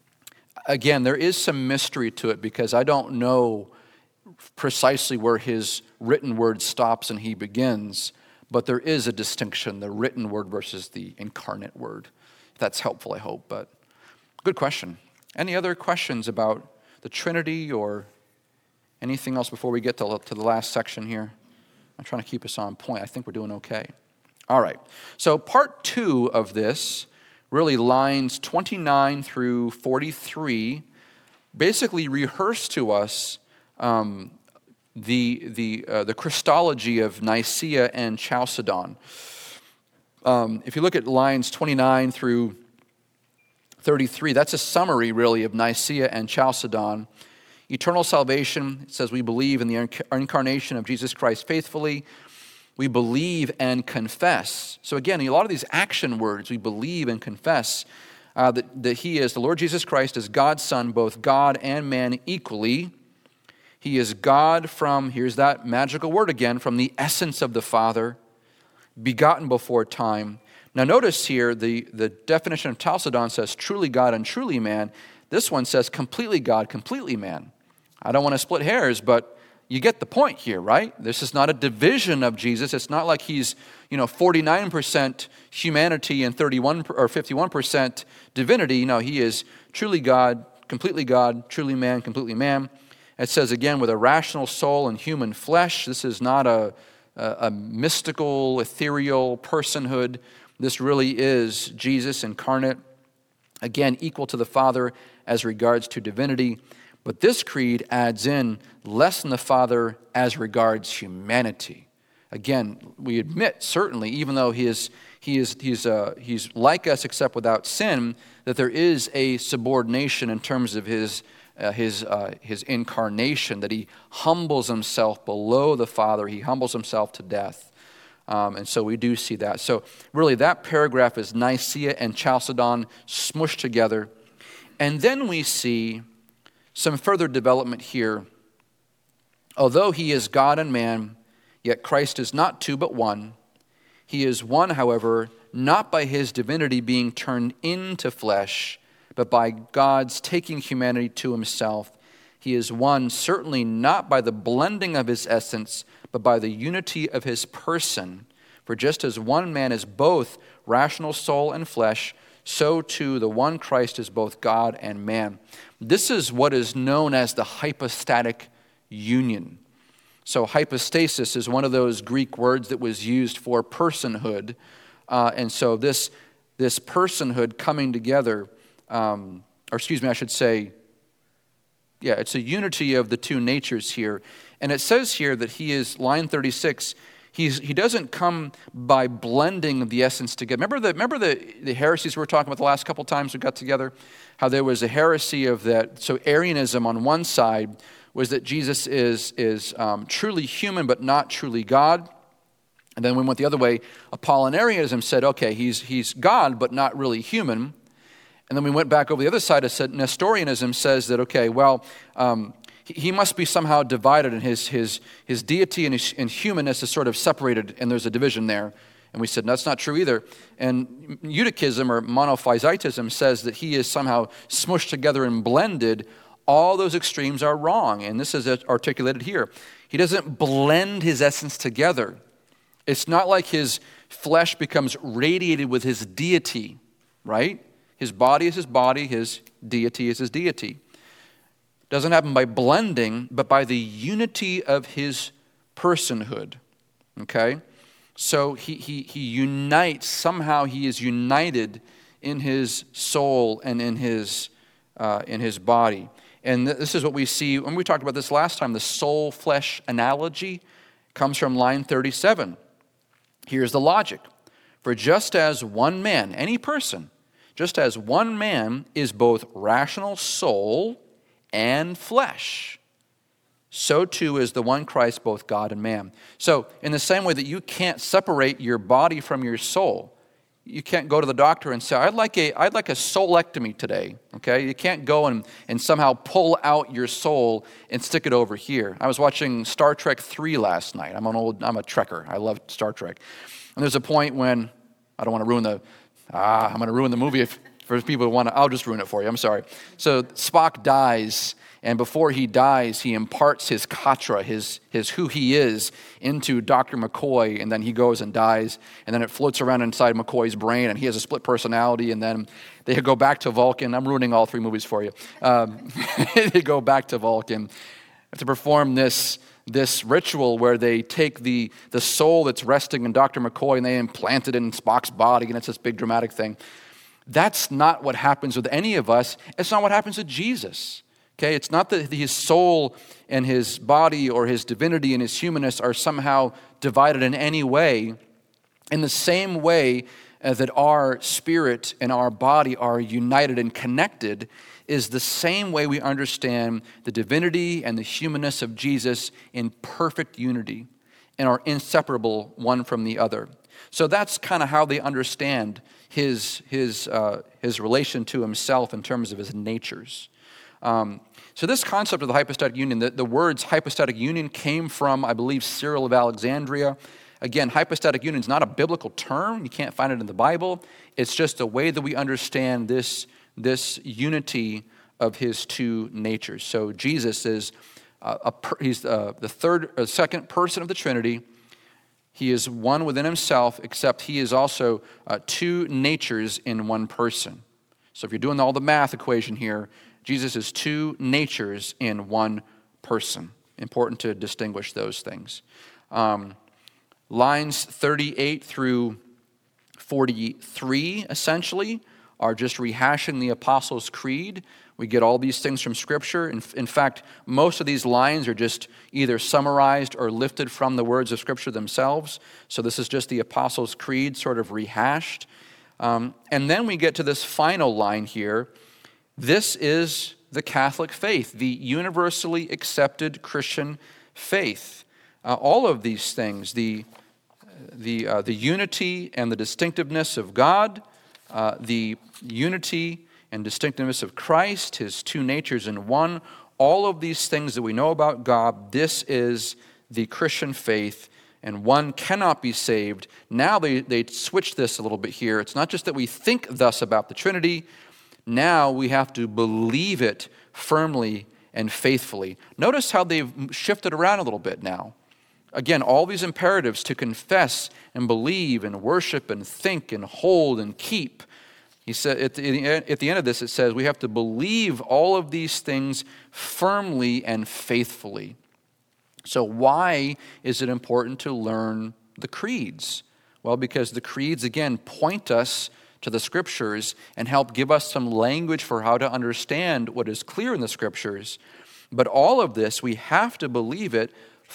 again, there is some mystery to it because I don't know precisely where his written word stops and he begins, but there is a distinction, the written word versus the incarnate word. That's helpful, I hope, but good question. Any other questions about the Trinity or anything else before we get to, to the last section here? I'm trying to keep us on point. I think we're doing okay. All right. So part two of this, really lines twenty-nine through forty-three, basically rehearse to us um, the the uh, the Christology of Nicaea and Chalcedon. Um, if you look at lines twenty-nine through thirty-three, that's a summary really of Nicaea and Chalcedon. Eternal salvation, it says we believe in the incarnation of Jesus Christ faithfully. We believe and confess. So again, a lot of these action words, we believe and confess uh, that, that he is, the Lord Jesus Christ is God's Son, both God and man equally. He is God from, here's that magical word again, from the essence of the Father, begotten before time. Now notice here, the, the definition of Chalcedon says truly God and truly man. This one says completely God, completely man. I don't want to split hairs, but you get the point here, right? This is not a division of Jesus. It's not like he's, you know, forty-nine percent humanity and thirty-one or fifty-one percent divinity. No, he is truly God, completely God, truly man, completely man. It says again, with a rational soul and human flesh. This is not a, a, a mystical, ethereal personhood. This really is Jesus incarnate. Again, equal to the Father as regards to divinity. But this creed adds in less than the Father as regards humanity. Again, we admit, certainly, even though he is, he is, he's, uh, he's like us except without sin, that there is a subordination in terms of his, uh, his, uh, his incarnation, that he humbles himself below the Father. He humbles himself to death. Um, and so we do see that. So really, that paragraph is Nicaea and Chalcedon smushed together. And then we see some further development here. Although he is God and man, yet Christ is not two but one. He is one, however, not by his divinity being turned into flesh, but by God's taking humanity to himself. He is one, certainly not by the blending of his essence, but by the unity of his person. For just as one man is both rational soul and flesh, so too the one Christ is both God and man. This is what is known as the hypostatic union. So hypostasis is one of those Greek words that was used for personhood. Uh, and so this, this personhood coming together, um, or excuse me, I should say, yeah, it's a unity of the two natures here. And it says here that he is, line thirty-six, he's, he doesn't come by blending the essence together. Remember the, remember the, the heresies we were talking about the last couple times we got together? How there was a heresy of that. So Arianism on one side was that Jesus is, is um, truly human but not truly God. And then we went the other way. Apollinarianism said, okay, he's, he's God but not really human. And then we went back over the other side and said Nestorianism says that, okay, well, um, he, he must be somehow divided, and his, his, his deity and his and humanness is sort of separated, and there's a division there. And we said, no, that's not true either. And Eutychism or Monophysitism says that he is somehow smushed together and blended. All those extremes are wrong, and this is articulated here. He doesn't blend his essence together. It's not like his flesh becomes radiated with his deity, right? His body is his body, his deity is his deity. It doesn't happen by blending, but by the unity of his personhood, okay? So he, he, he unites, somehow he is united in his soul and in his, uh, in his body. And this is what we see, when we talked about this last time, the soul-flesh analogy comes from line thirty-seven. Here's the logic. For just as one man, any person, just as one man is both rational soul and flesh, so too is the one Christ both God and man. So in the same way that you can't separate your body from your soul, you can't go to the doctor and say, I'd like a, I'd like a soulectomy today, okay? You can't go and, and somehow pull out your soul and stick it over here. I was watching Star Trek three last night. I'm an old, I'm a Trekker. I love Star Trek. And there's a point when, I don't want to ruin the, ah, I'm going to ruin the movie if, for people who want to, I'll just ruin it for you, I'm sorry. So Spock dies, and before he dies, he imparts his katra, his, his who he is, into Doctor McCoy, and then he goes and dies, and then it floats around inside McCoy's brain, and he has a split personality, and then they go back to Vulcan. I'm ruining all three movies for you. Um, they go back to Vulcan to perform this, this ritual where they take the, the soul that's resting in Doctor McCoy, and they implant it in Spock's body, and it's this big dramatic thing. That's not what happens with any of us. It's not what happens with Jesus. Okay, it's not that his soul and his body or his divinity and his humanness are somehow divided in any way. In the same way uh, that our spirit and our body are united and connected is the same way we understand the divinity and the humanness of Jesus in perfect unity and are inseparable one from the other. So that's kind of how they understand his, his, uh, his relation to himself in terms of his natures. Um, so this concept of the hypostatic union, the, the words hypostatic union came from, I believe, Cyril of Alexandria. Again, hypostatic union is not a biblical term. You can't find it in the Bible. It's just a way that we understand this, this unity of his two natures. So Jesus is uh, a per, he's uh, the third, uh, second person of the Trinity. He is one within himself, except he is also uh, two natures in one person. So if you're doing all the math equation here, Jesus is two natures in one person. Important to distinguish those things. Um, lines thirty-eight through forty-three, essentially, are just rehashing the Apostles' Creed. We get all these things from Scripture. In, in fact, most of these lines are just either summarized or lifted from the words of Scripture themselves. So this is just the Apostles' Creed sort of rehashed. Um, and then we get to this final line here. This is the Catholic faith, the universally accepted Christian faith. Uh, all of these things, the, the, uh, the unity and the distinctiveness of God, uh, the unity and distinctiveness of Christ, his two natures in one, all of these things that we know about God, this is the Christian faith, and one cannot be saved. Now they, they switch this a little bit here. It's not just that we think thus about the Trinity. Now we have to believe it firmly and faithfully. Notice how they've shifted around a little bit now. Again, all these imperatives to confess and believe and worship and think and hold and keep. He said at the, at the end of this, it says we have to believe all of these things firmly and faithfully. So why is it important to learn the creeds? Well, because the creeds, again, point us to the Scriptures and help give us some language for how to understand what is clear in the Scriptures. But all of this, we have to believe it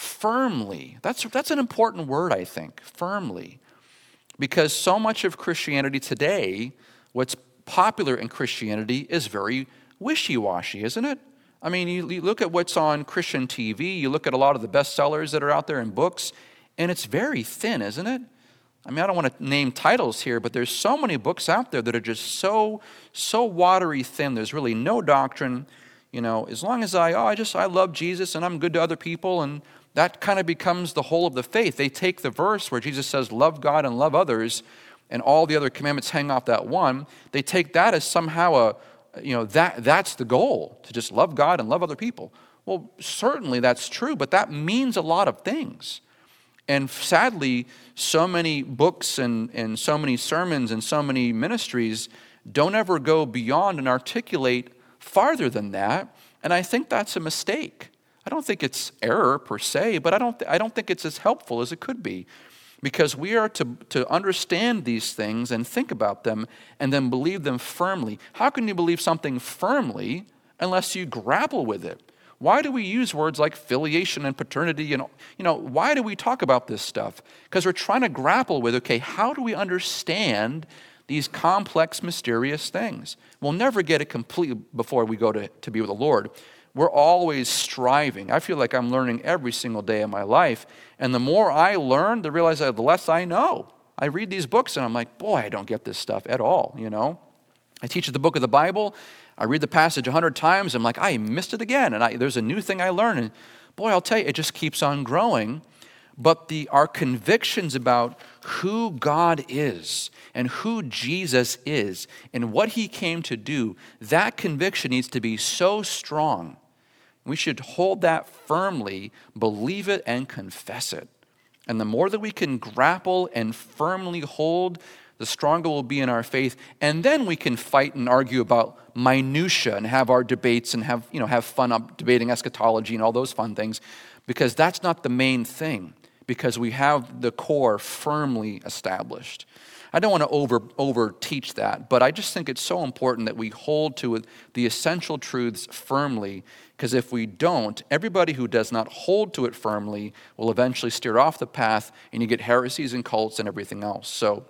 firmly. That's, that's an important word, I think, firmly. Because so much of Christianity today, what's popular in Christianity is very wishy-washy, isn't it? I mean, you, you look at what's on Christian T V, you look at a lot of the bestsellers that are out there in books, and it's very thin, isn't it? I mean, I don't want to name titles here, but there's so many books out there that are just so, so watery thin. There's really no doctrine. You know, as long as I, oh, I just, I love Jesus and I'm good to other people, and that kind of becomes the whole of the faith. They take the verse where Jesus says, love God and love others, and all the other commandments hang off that one. They take that as somehow a, you know, that that's the goal, to just love God and love other people. Well, certainly that's true, but that means a lot of things. And sadly, so many books and, and so many sermons and so many ministries don't ever go beyond and articulate farther than that. And I think that's a mistake. I don't think it's error per se, but I don't, th- I don't think it's as helpful as it could be. Because we are to, to understand these things and think about them and then believe them firmly. How can you believe something firmly unless you grapple with it? Why do we use words like filiation and paternity? And, you know, why do we talk about this stuff? Because we're trying to grapple with, okay, how do we understand these complex, mysterious things? We'll never get it completely before we go to, to be with the Lord. We're always striving. I feel like I'm learning every single day of my life. And the more I learn, the realize that the less I know. I read these books and I'm like, boy, I don't get this stuff at all, you know. I teach the book of the Bible. I read the passage a hundred times. I'm like, I missed it again. And I, there's a new thing I learn. And boy, I'll tell you, it just keeps on growing. But the our convictions about who God is and who Jesus is and what he came to do, that conviction needs to be so strong. We should hold that firmly, believe it, and confess it. And the more that we can grapple and firmly hold, the stronger we'll be in our faith. And then we can fight and argue about minutia and have our debates and have, you know, have fun up debating eschatology and all those fun things, because that's not the main thing, because we have the core firmly established. I don't want to over over teach that, but I just think it's so important that we hold to the essential truths firmly, because if we don't, everybody who does not hold to it firmly will eventually steer off the path, and you get heresies and cults and everything else. So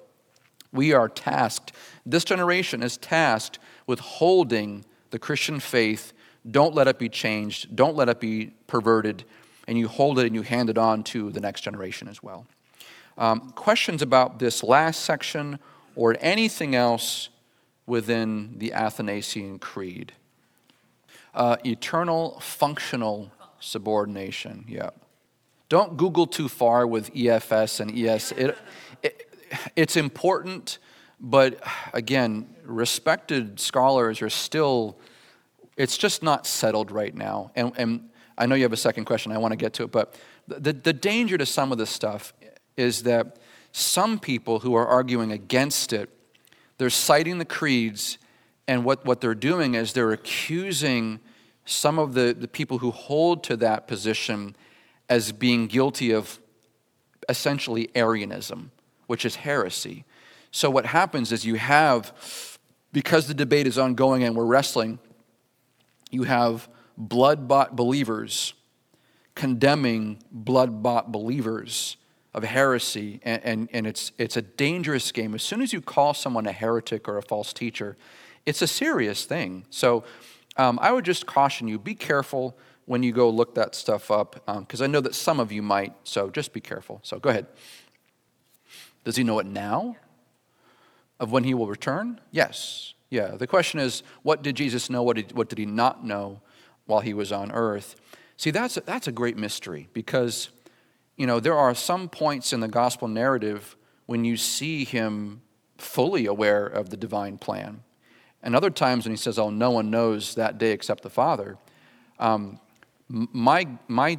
we are tasked, this generation is tasked with holding the Christian faith. Don't let it be changed. Don't let it be perverted. And you hold it and you hand it on to the next generation as well. Um, questions about this last section or anything else within the Athanasian Creed? Uh, eternal functional subordination, yeah. Don't Google too far with E F S and E S. It, it, it's important, but again, respected scholars are still, it's just not settled right now. And, and I know you have a second question. I want to get to it. But the, the danger to some of this stuff is that some people who are arguing against it, they're citing the creeds, and what, what they're doing is they're accusing some of the, the people who hold to that position as being guilty of essentially Arianism, which is heresy. So what happens is you have, because the debate is ongoing and we're wrestling, you have blood-bought believers condemning blood-bought believers of heresy, and, and, and it's, it's a dangerous game. As soon as you call someone a heretic or a false teacher, it's a serious thing. So um, I would just caution you, be careful when you go look that stuff up, because um, I know that some of you might, so just be careful. So go ahead. Does he know it now? Of when he will return? Yes. Yeah. The question is, what did Jesus know? What did, what did he not know while he was on earth? See, that's a, that's a great mystery, because, you know, there are some points in the gospel narrative when you see him fully aware of the divine plan. And other times when he says, oh, no one knows that day except the Father. Um, my, my,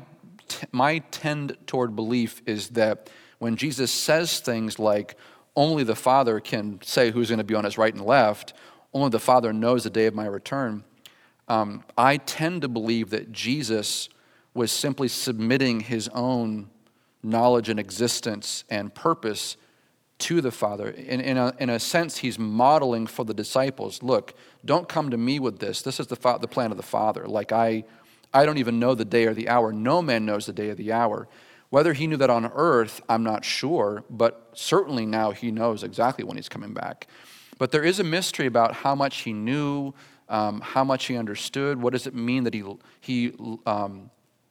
my tend toward belief is that when Jesus says things like, only the Father can say who's going to be on his right and left, only the Father knows the day of my return, um, I tend to believe that Jesus was simply submitting his own knowledge and existence and purpose to the Father. In, in, a, in a sense, he's modeling for the disciples, look, don't come to me with this. This is the, fa- the plan of the Father. Like, I, I don't even know the day or the hour. No man knows the day or the hour. Whether he knew that on earth, I'm not sure, but certainly now he knows exactly when he's coming back. But there is a mystery about how much he knew, um, how much he understood. What does it mean that he he um,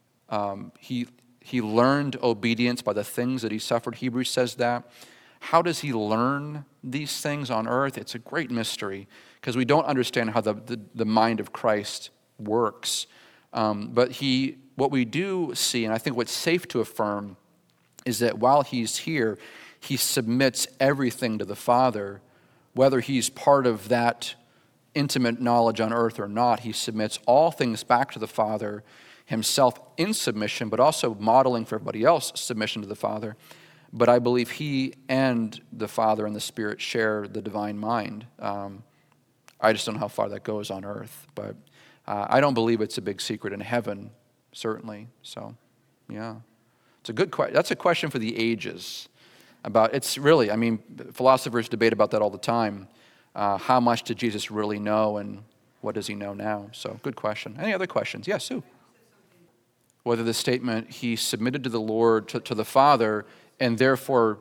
um, he he learned obedience by the things that he suffered? Hebrews says that. How does he learn these things on earth? It's a great mystery, because we don't understand how the, the, the mind of Christ works. Um, but he, what we do see, and I think what's safe to affirm, is that while he's here, he submits everything to the Father. Whether he's part of that intimate knowledge on earth or not, he submits all things back to the Father, himself in submission, but also modeling for everybody else submission to the Father. But I believe he and the Father and the Spirit share the divine mind. Um, I just don't know how far that goes on earth. But uh, I don't believe it's a big secret in heaven, certainly. So, yeah. It's a good question. That's a question for the ages. About, it's really, I mean, philosophers debate about that all the time. Uh, how much did Jesus really know, and what does he know now? So, good question. Any other questions? Yes, Sue. Whether the statement, he submitted to the Lord, to, to the Father, and therefore,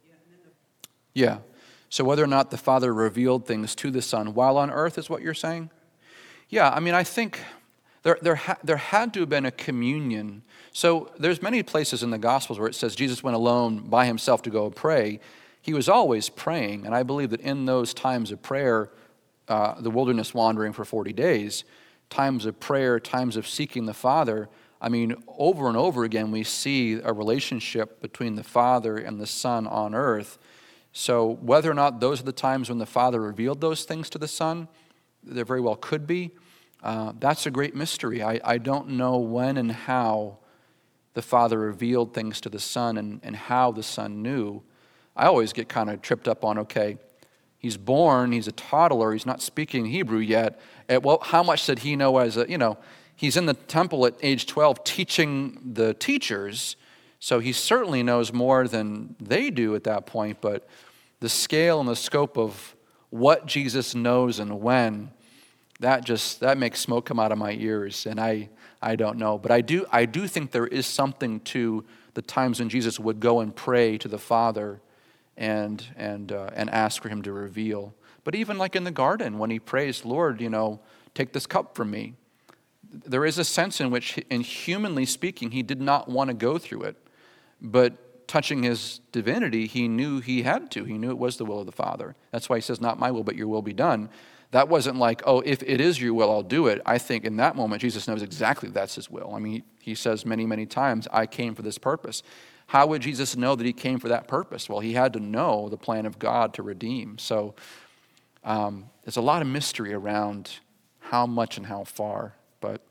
yeah. So whether or not the Father revealed things to the Son while on earth is what you're saying? Yeah, I mean, I think there there ha- there had to have been a communion. So there's many places in the Gospels where it says Jesus went alone by himself to go pray. He was always praying, and I believe that in those times of prayer, uh, the wilderness wandering for forty days, times of prayer, times of seeking the Father, I mean, over and over again, we see a relationship between the Father and the Son on earth. So whether or not those are the times when the Father revealed those things to the Son, there very well could be. Uh, that's a great mystery. I, I don't know when and how the Father revealed things to the Son, and, and how the Son knew. I always get kind of tripped up on, okay, he's born, he's a toddler, he's not speaking Hebrew yet. And, well, how much did he know as a, you know, he's in the temple at age twelve teaching the teachers, so he certainly knows more than they do at that point, but the scale and the scope of what Jesus knows and when, that just, that makes smoke come out of my ears, and I, I don't know. But I do, I do think there is something to the times when Jesus would go and pray to the Father and, and, uh, and ask for him to reveal. But even like in the garden, when he prays, Lord, you know, take this cup from me. There is a sense in which, in humanly speaking, he did not want to go through it. But touching his divinity, he knew he had to. He knew it was the will of the Father. That's why he says, not my will, but your will be done. That wasn't like, oh, if it is your will, I'll do it. I think in that moment, Jesus knows exactly that's his will. I mean, he says many, many times, I came for this purpose. How would Jesus know that he came for that purpose? Well, he had to know the plan of God to redeem. So um, there's a lot of mystery around how much and how far. But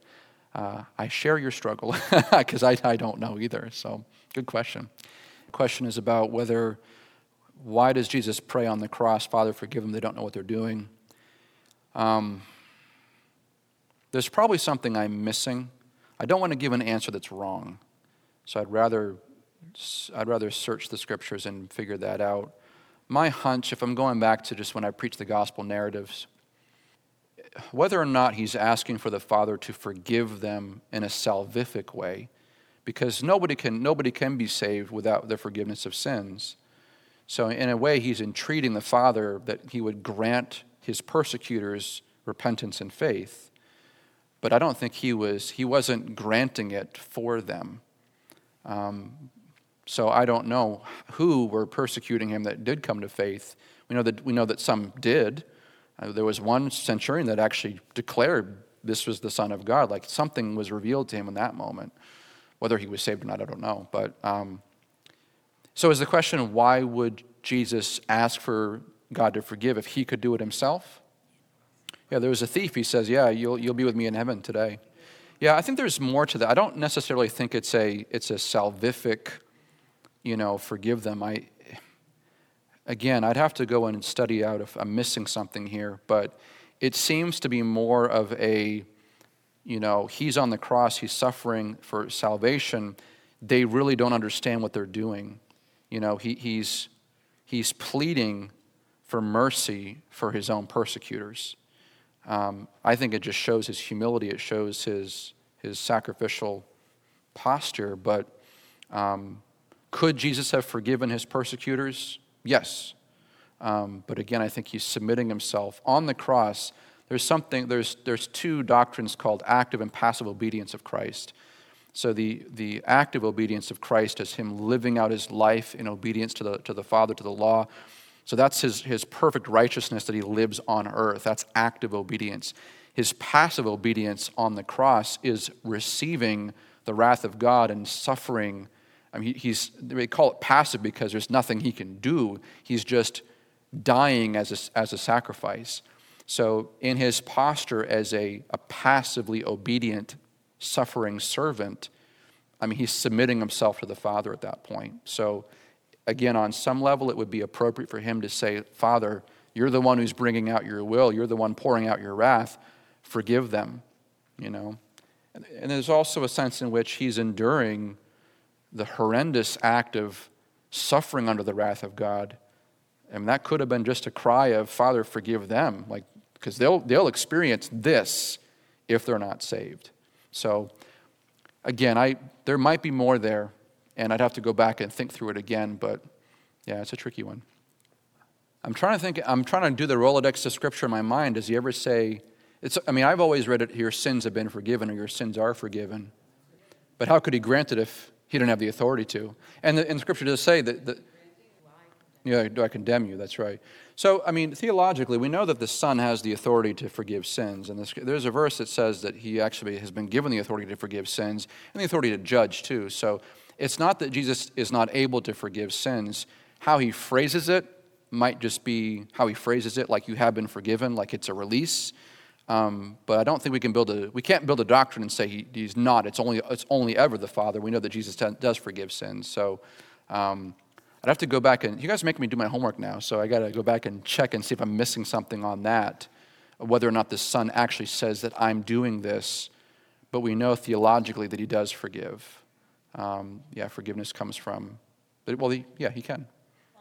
uh, I share your struggle because I, I don't know either. So good question. The question is about whether, why does Jesus pray on the cross, Father, forgive them, they don't know what they're doing. Um, there's probably something I'm missing. I don't want to give an answer that's wrong. So I'd rather, I'd rather search the scriptures and figure that out. My hunch, if I'm going back to just when I preach the gospel narratives, whether or not he's asking for the Father to forgive them in a salvific way, because nobody can nobody can be saved without the forgiveness of sins. So in a way, he's entreating the Father that he would grant his persecutors repentance and faith. But I don't think he was he wasn't granting it for them. Um, so I don't know who were persecuting him that did come to faith. We know that we know that some did. Uh, there was one centurion that actually declared this was the Son of God. Like something was revealed to him in that moment. Whether he was saved or not, I don't know. But um, so is the question, why would Jesus ask for God to forgive if he could do it himself? Yeah, there was a thief. He says, yeah, you'll you'll be with me in heaven today. Yeah, I think there's more to that. I don't necessarily think it's a it's a salvific, you know, forgive them. I Again, I'd have to go and study out if I'm missing something here, but it seems to be more of a, you know, he's on the cross, he's suffering for salvation. They really don't understand what they're doing. You know, he, he's he's pleading for mercy for his own persecutors. Um, I think it just shows his humility. It shows his his sacrificial posture. But um, could Jesus have forgiven his persecutors? Yes. Um, but again, I think he's submitting himself. On the cross, there's something, there's there's two doctrines called active and passive obedience of Christ. So the, the active obedience of Christ is him living out his life in obedience to the to the Father, to the law. So that's his, his perfect righteousness that he lives on earth. That's active obedience. His passive obedience on the cross is receiving the wrath of God and suffering. I mean, he's, they call it passive because there's nothing he can do. He's just dying as a, as a sacrifice. So in his posture as a, a passively obedient, suffering servant, I mean, he's submitting himself to the Father at that point. So again, on some level, it would be appropriate for him to say, Father, you're the one who's bringing out your will. You're the one pouring out your wrath. Forgive them, you know. And, and there's also a sense in which he's enduring the horrendous act of suffering under the wrath of God. And that could have been just a cry of, Father, forgive them, like, because they'll they'll experience this if they're not saved. So again, I there might be more there, and I'd have to go back and think through it again, but yeah, it's a tricky one. I'm trying to think, I'm trying to do the Rolodex of Scripture in my mind. Does he ever say, it's? I mean, I've always read it, your sins have been forgiven, or your sins are forgiven. But how could he grant it if he didn't have the authority to? And the, and the Scripture does say that, that yeah, do I condemn you? That's right. So, I mean, theologically, we know that the Son has the authority to forgive sins. And this, there's a verse that says that he actually has been given the authority to forgive sins and the authority to judge, too. So it's not that Jesus is not able to forgive sins. How he phrases it might just be how he phrases it, like you have been forgiven, like it's a release. Um, but I don't think we can build a, we can't build a doctrine and say he, he's not. It's only, it's only ever the Father. We know that Jesus does forgive sins. So, um, I'd have to go back and, you guys are making me do my homework now, so I got to go back and check and see if I'm missing something on that, whether or not the Son actually says that I'm doing this, but we know theologically that he does forgive. Um, yeah, forgiveness comes from, but well, he, yeah, he can.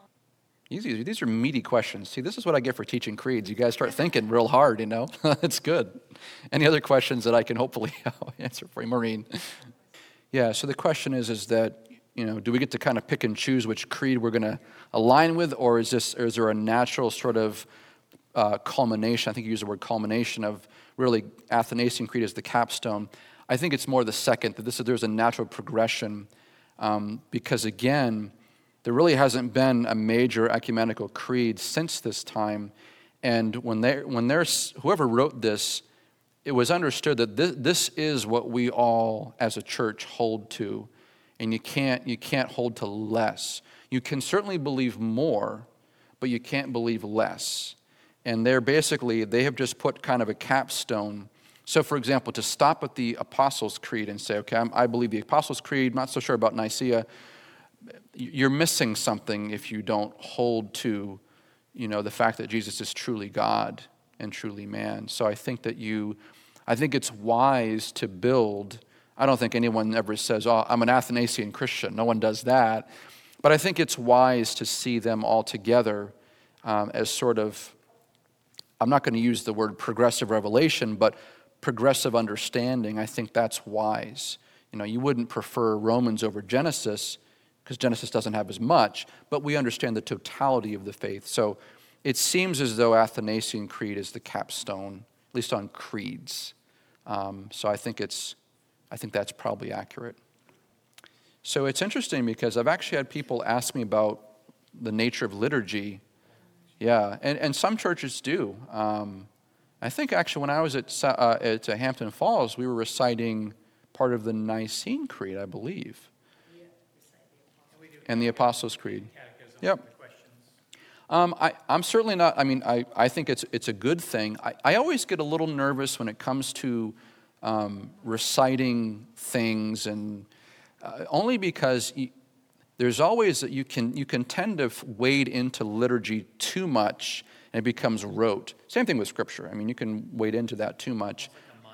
Easy. These are meaty questions. See, this is what I get for teaching creeds. You guys start thinking real hard, you know? It's good. Any other questions that I can hopefully answer for you, Maureen? Yeah, so the question is, is that, you know, do we get to kind of pick and choose which creed we're going to align with, or is this, or is there a natural sort of uh, culmination? I think you use the word culmination of really Athanasian Creed as the capstone. I think it's more the second, that this is, there's a natural progression um, because, again, there really hasn't been a major ecumenical creed since this time, and when they, when there's whoever wrote this, it was understood that this, this is what we all as a church hold to. And you can't you can't hold to less. You can certainly believe more, but you can't believe less. And they're basically, they have just put kind of a capstone So, for example, to stop at the Apostles' Creed and say, okay, I'm, I believe the Apostles' Creed, not so sure about Nicaea, you're missing something if you don't hold to, you know, the fact that Jesus is truly God and truly man. So I think that you, I think it's wise to build. I don't think anyone ever says, oh, I'm an Athanasian Christian. No one does that. But I think it's wise to see them all together um, as sort of, I'm not going to use the word progressive revelation, but progressive understanding. I think that's wise. You know, you wouldn't prefer Romans over Genesis because Genesis doesn't have as much, but we understand the totality of the faith. So it seems as though Athanasian Creed is the capstone, at least on creeds. Um, so I think it's, I think that's probably accurate. So it's interesting because I've actually had people ask me about the nature of liturgy. Yeah, and, and some churches do. Um, I think actually when I was at, uh, at Hampton Falls, we were reciting part of the Nicene Creed, I believe. And the Apostles' Creed. Yep. Um, I, I'm certainly not, I mean, I, I think it's it's a good thing. I, I always get a little nervous when it comes to um, reciting things, and uh, only because you, there's always, you can, you can tend to wade into liturgy too much, and it becomes rote. Same thing with Scripture. I mean, you can wade into that too much.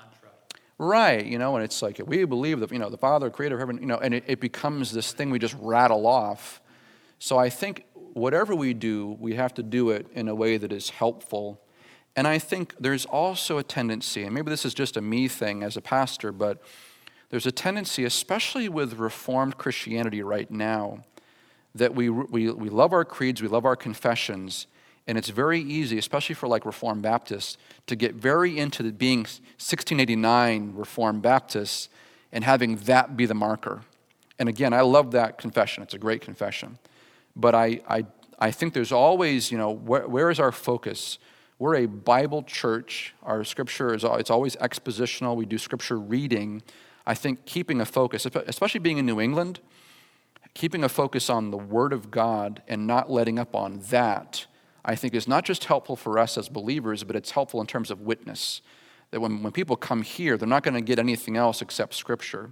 Right, you know, and it's like, we believe that, you know, the Father, creator of heaven, you know, and it, it becomes this thing we just rattle off. So I think whatever we do, we have to do it in a way that is helpful. And I think there's also a tendency, and maybe this is just a me thing as a pastor, but there's a tendency, especially with Reformed Christianity right now, that we, we, we love our creeds, we love our confessions, and it's very easy, especially for like Reformed Baptists, to get very into the being sixteen eighty-nine Reformed Baptists and having that be the marker. And again, I love that confession. It's a great confession. But I I, I think there's always, you know, where, where is our focus? We're a Bible church. Our Scripture, is it's always expositional. We do Scripture reading. I think keeping a focus, especially being in New England, keeping a focus on the Word of God and not letting up on that, I think is not just helpful for us as believers, but it's helpful in terms of witness. That when, when people come here, they're not going to get anything else except Scripture.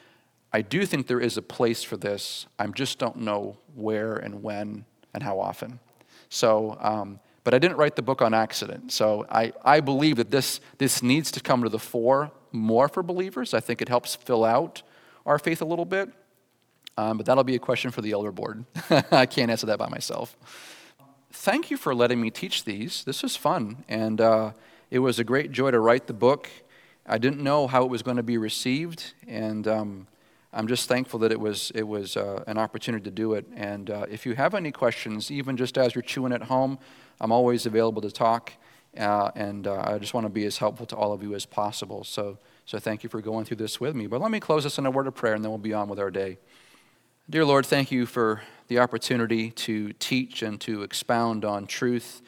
I do think there is a place for this. I just don't know where and when and how often. So, um, but I didn't write the book on accident. So I, I believe that this, this needs to come to the fore more for believers. I think it helps fill out our faith a little bit. Um, but that'll be a question for the elder board. I can't answer that by myself. Thank you for letting me teach these. This was fun, and uh, it was a great joy to write the book. I didn't know how it was going to be received, and um, I'm just thankful that it was it was uh, an opportunity to do it. And uh, if you have any questions, even just as you're chewing at home, I'm always available to talk, uh, and uh, I just want to be as helpful to all of you as possible. So, so thank you for going through this with me. But let me close this in a word of prayer, and then we'll be on with our day. Dear Lord, thank you for the opportunity to teach and to expound on truth.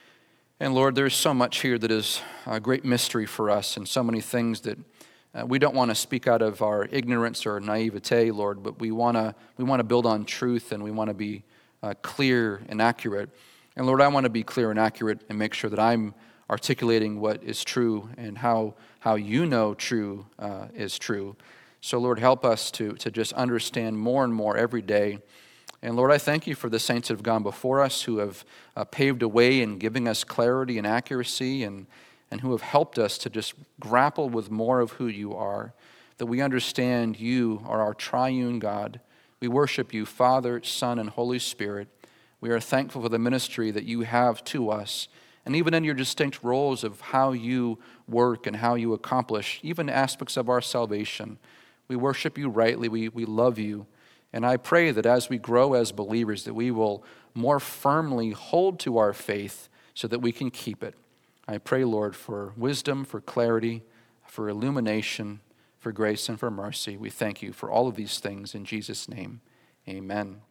And Lord, there's so much here that is a great mystery for us, and so many things that uh, we don't want to speak out of our ignorance or naivete, Lord, but we want to we want to build on truth, and we want to be uh, clear and accurate. And Lord, I want to be clear and accurate and make sure that I'm articulating what is true and how how you know true uh, is true. So Lord, help us to, to just understand more and more every day. And Lord, I thank you for the saints that have gone before us, who have uh, paved a way in giving us clarity and accuracy, and, and who have helped us to just grapple with more of who you are, that we understand you are our triune God. We worship you, Father, Son, and Holy Spirit. We are thankful for the ministry that you have to us, and even in your distinct roles of how you work and how you accomplish even aspects of our salvation. We worship you rightly. We, we love you. And I pray that as we grow as believers, that we will more firmly hold to our faith so that we can keep it. I pray, Lord, for wisdom, for clarity, for illumination, for grace, and for mercy. We thank you for all of these things in Jesus' name. Amen.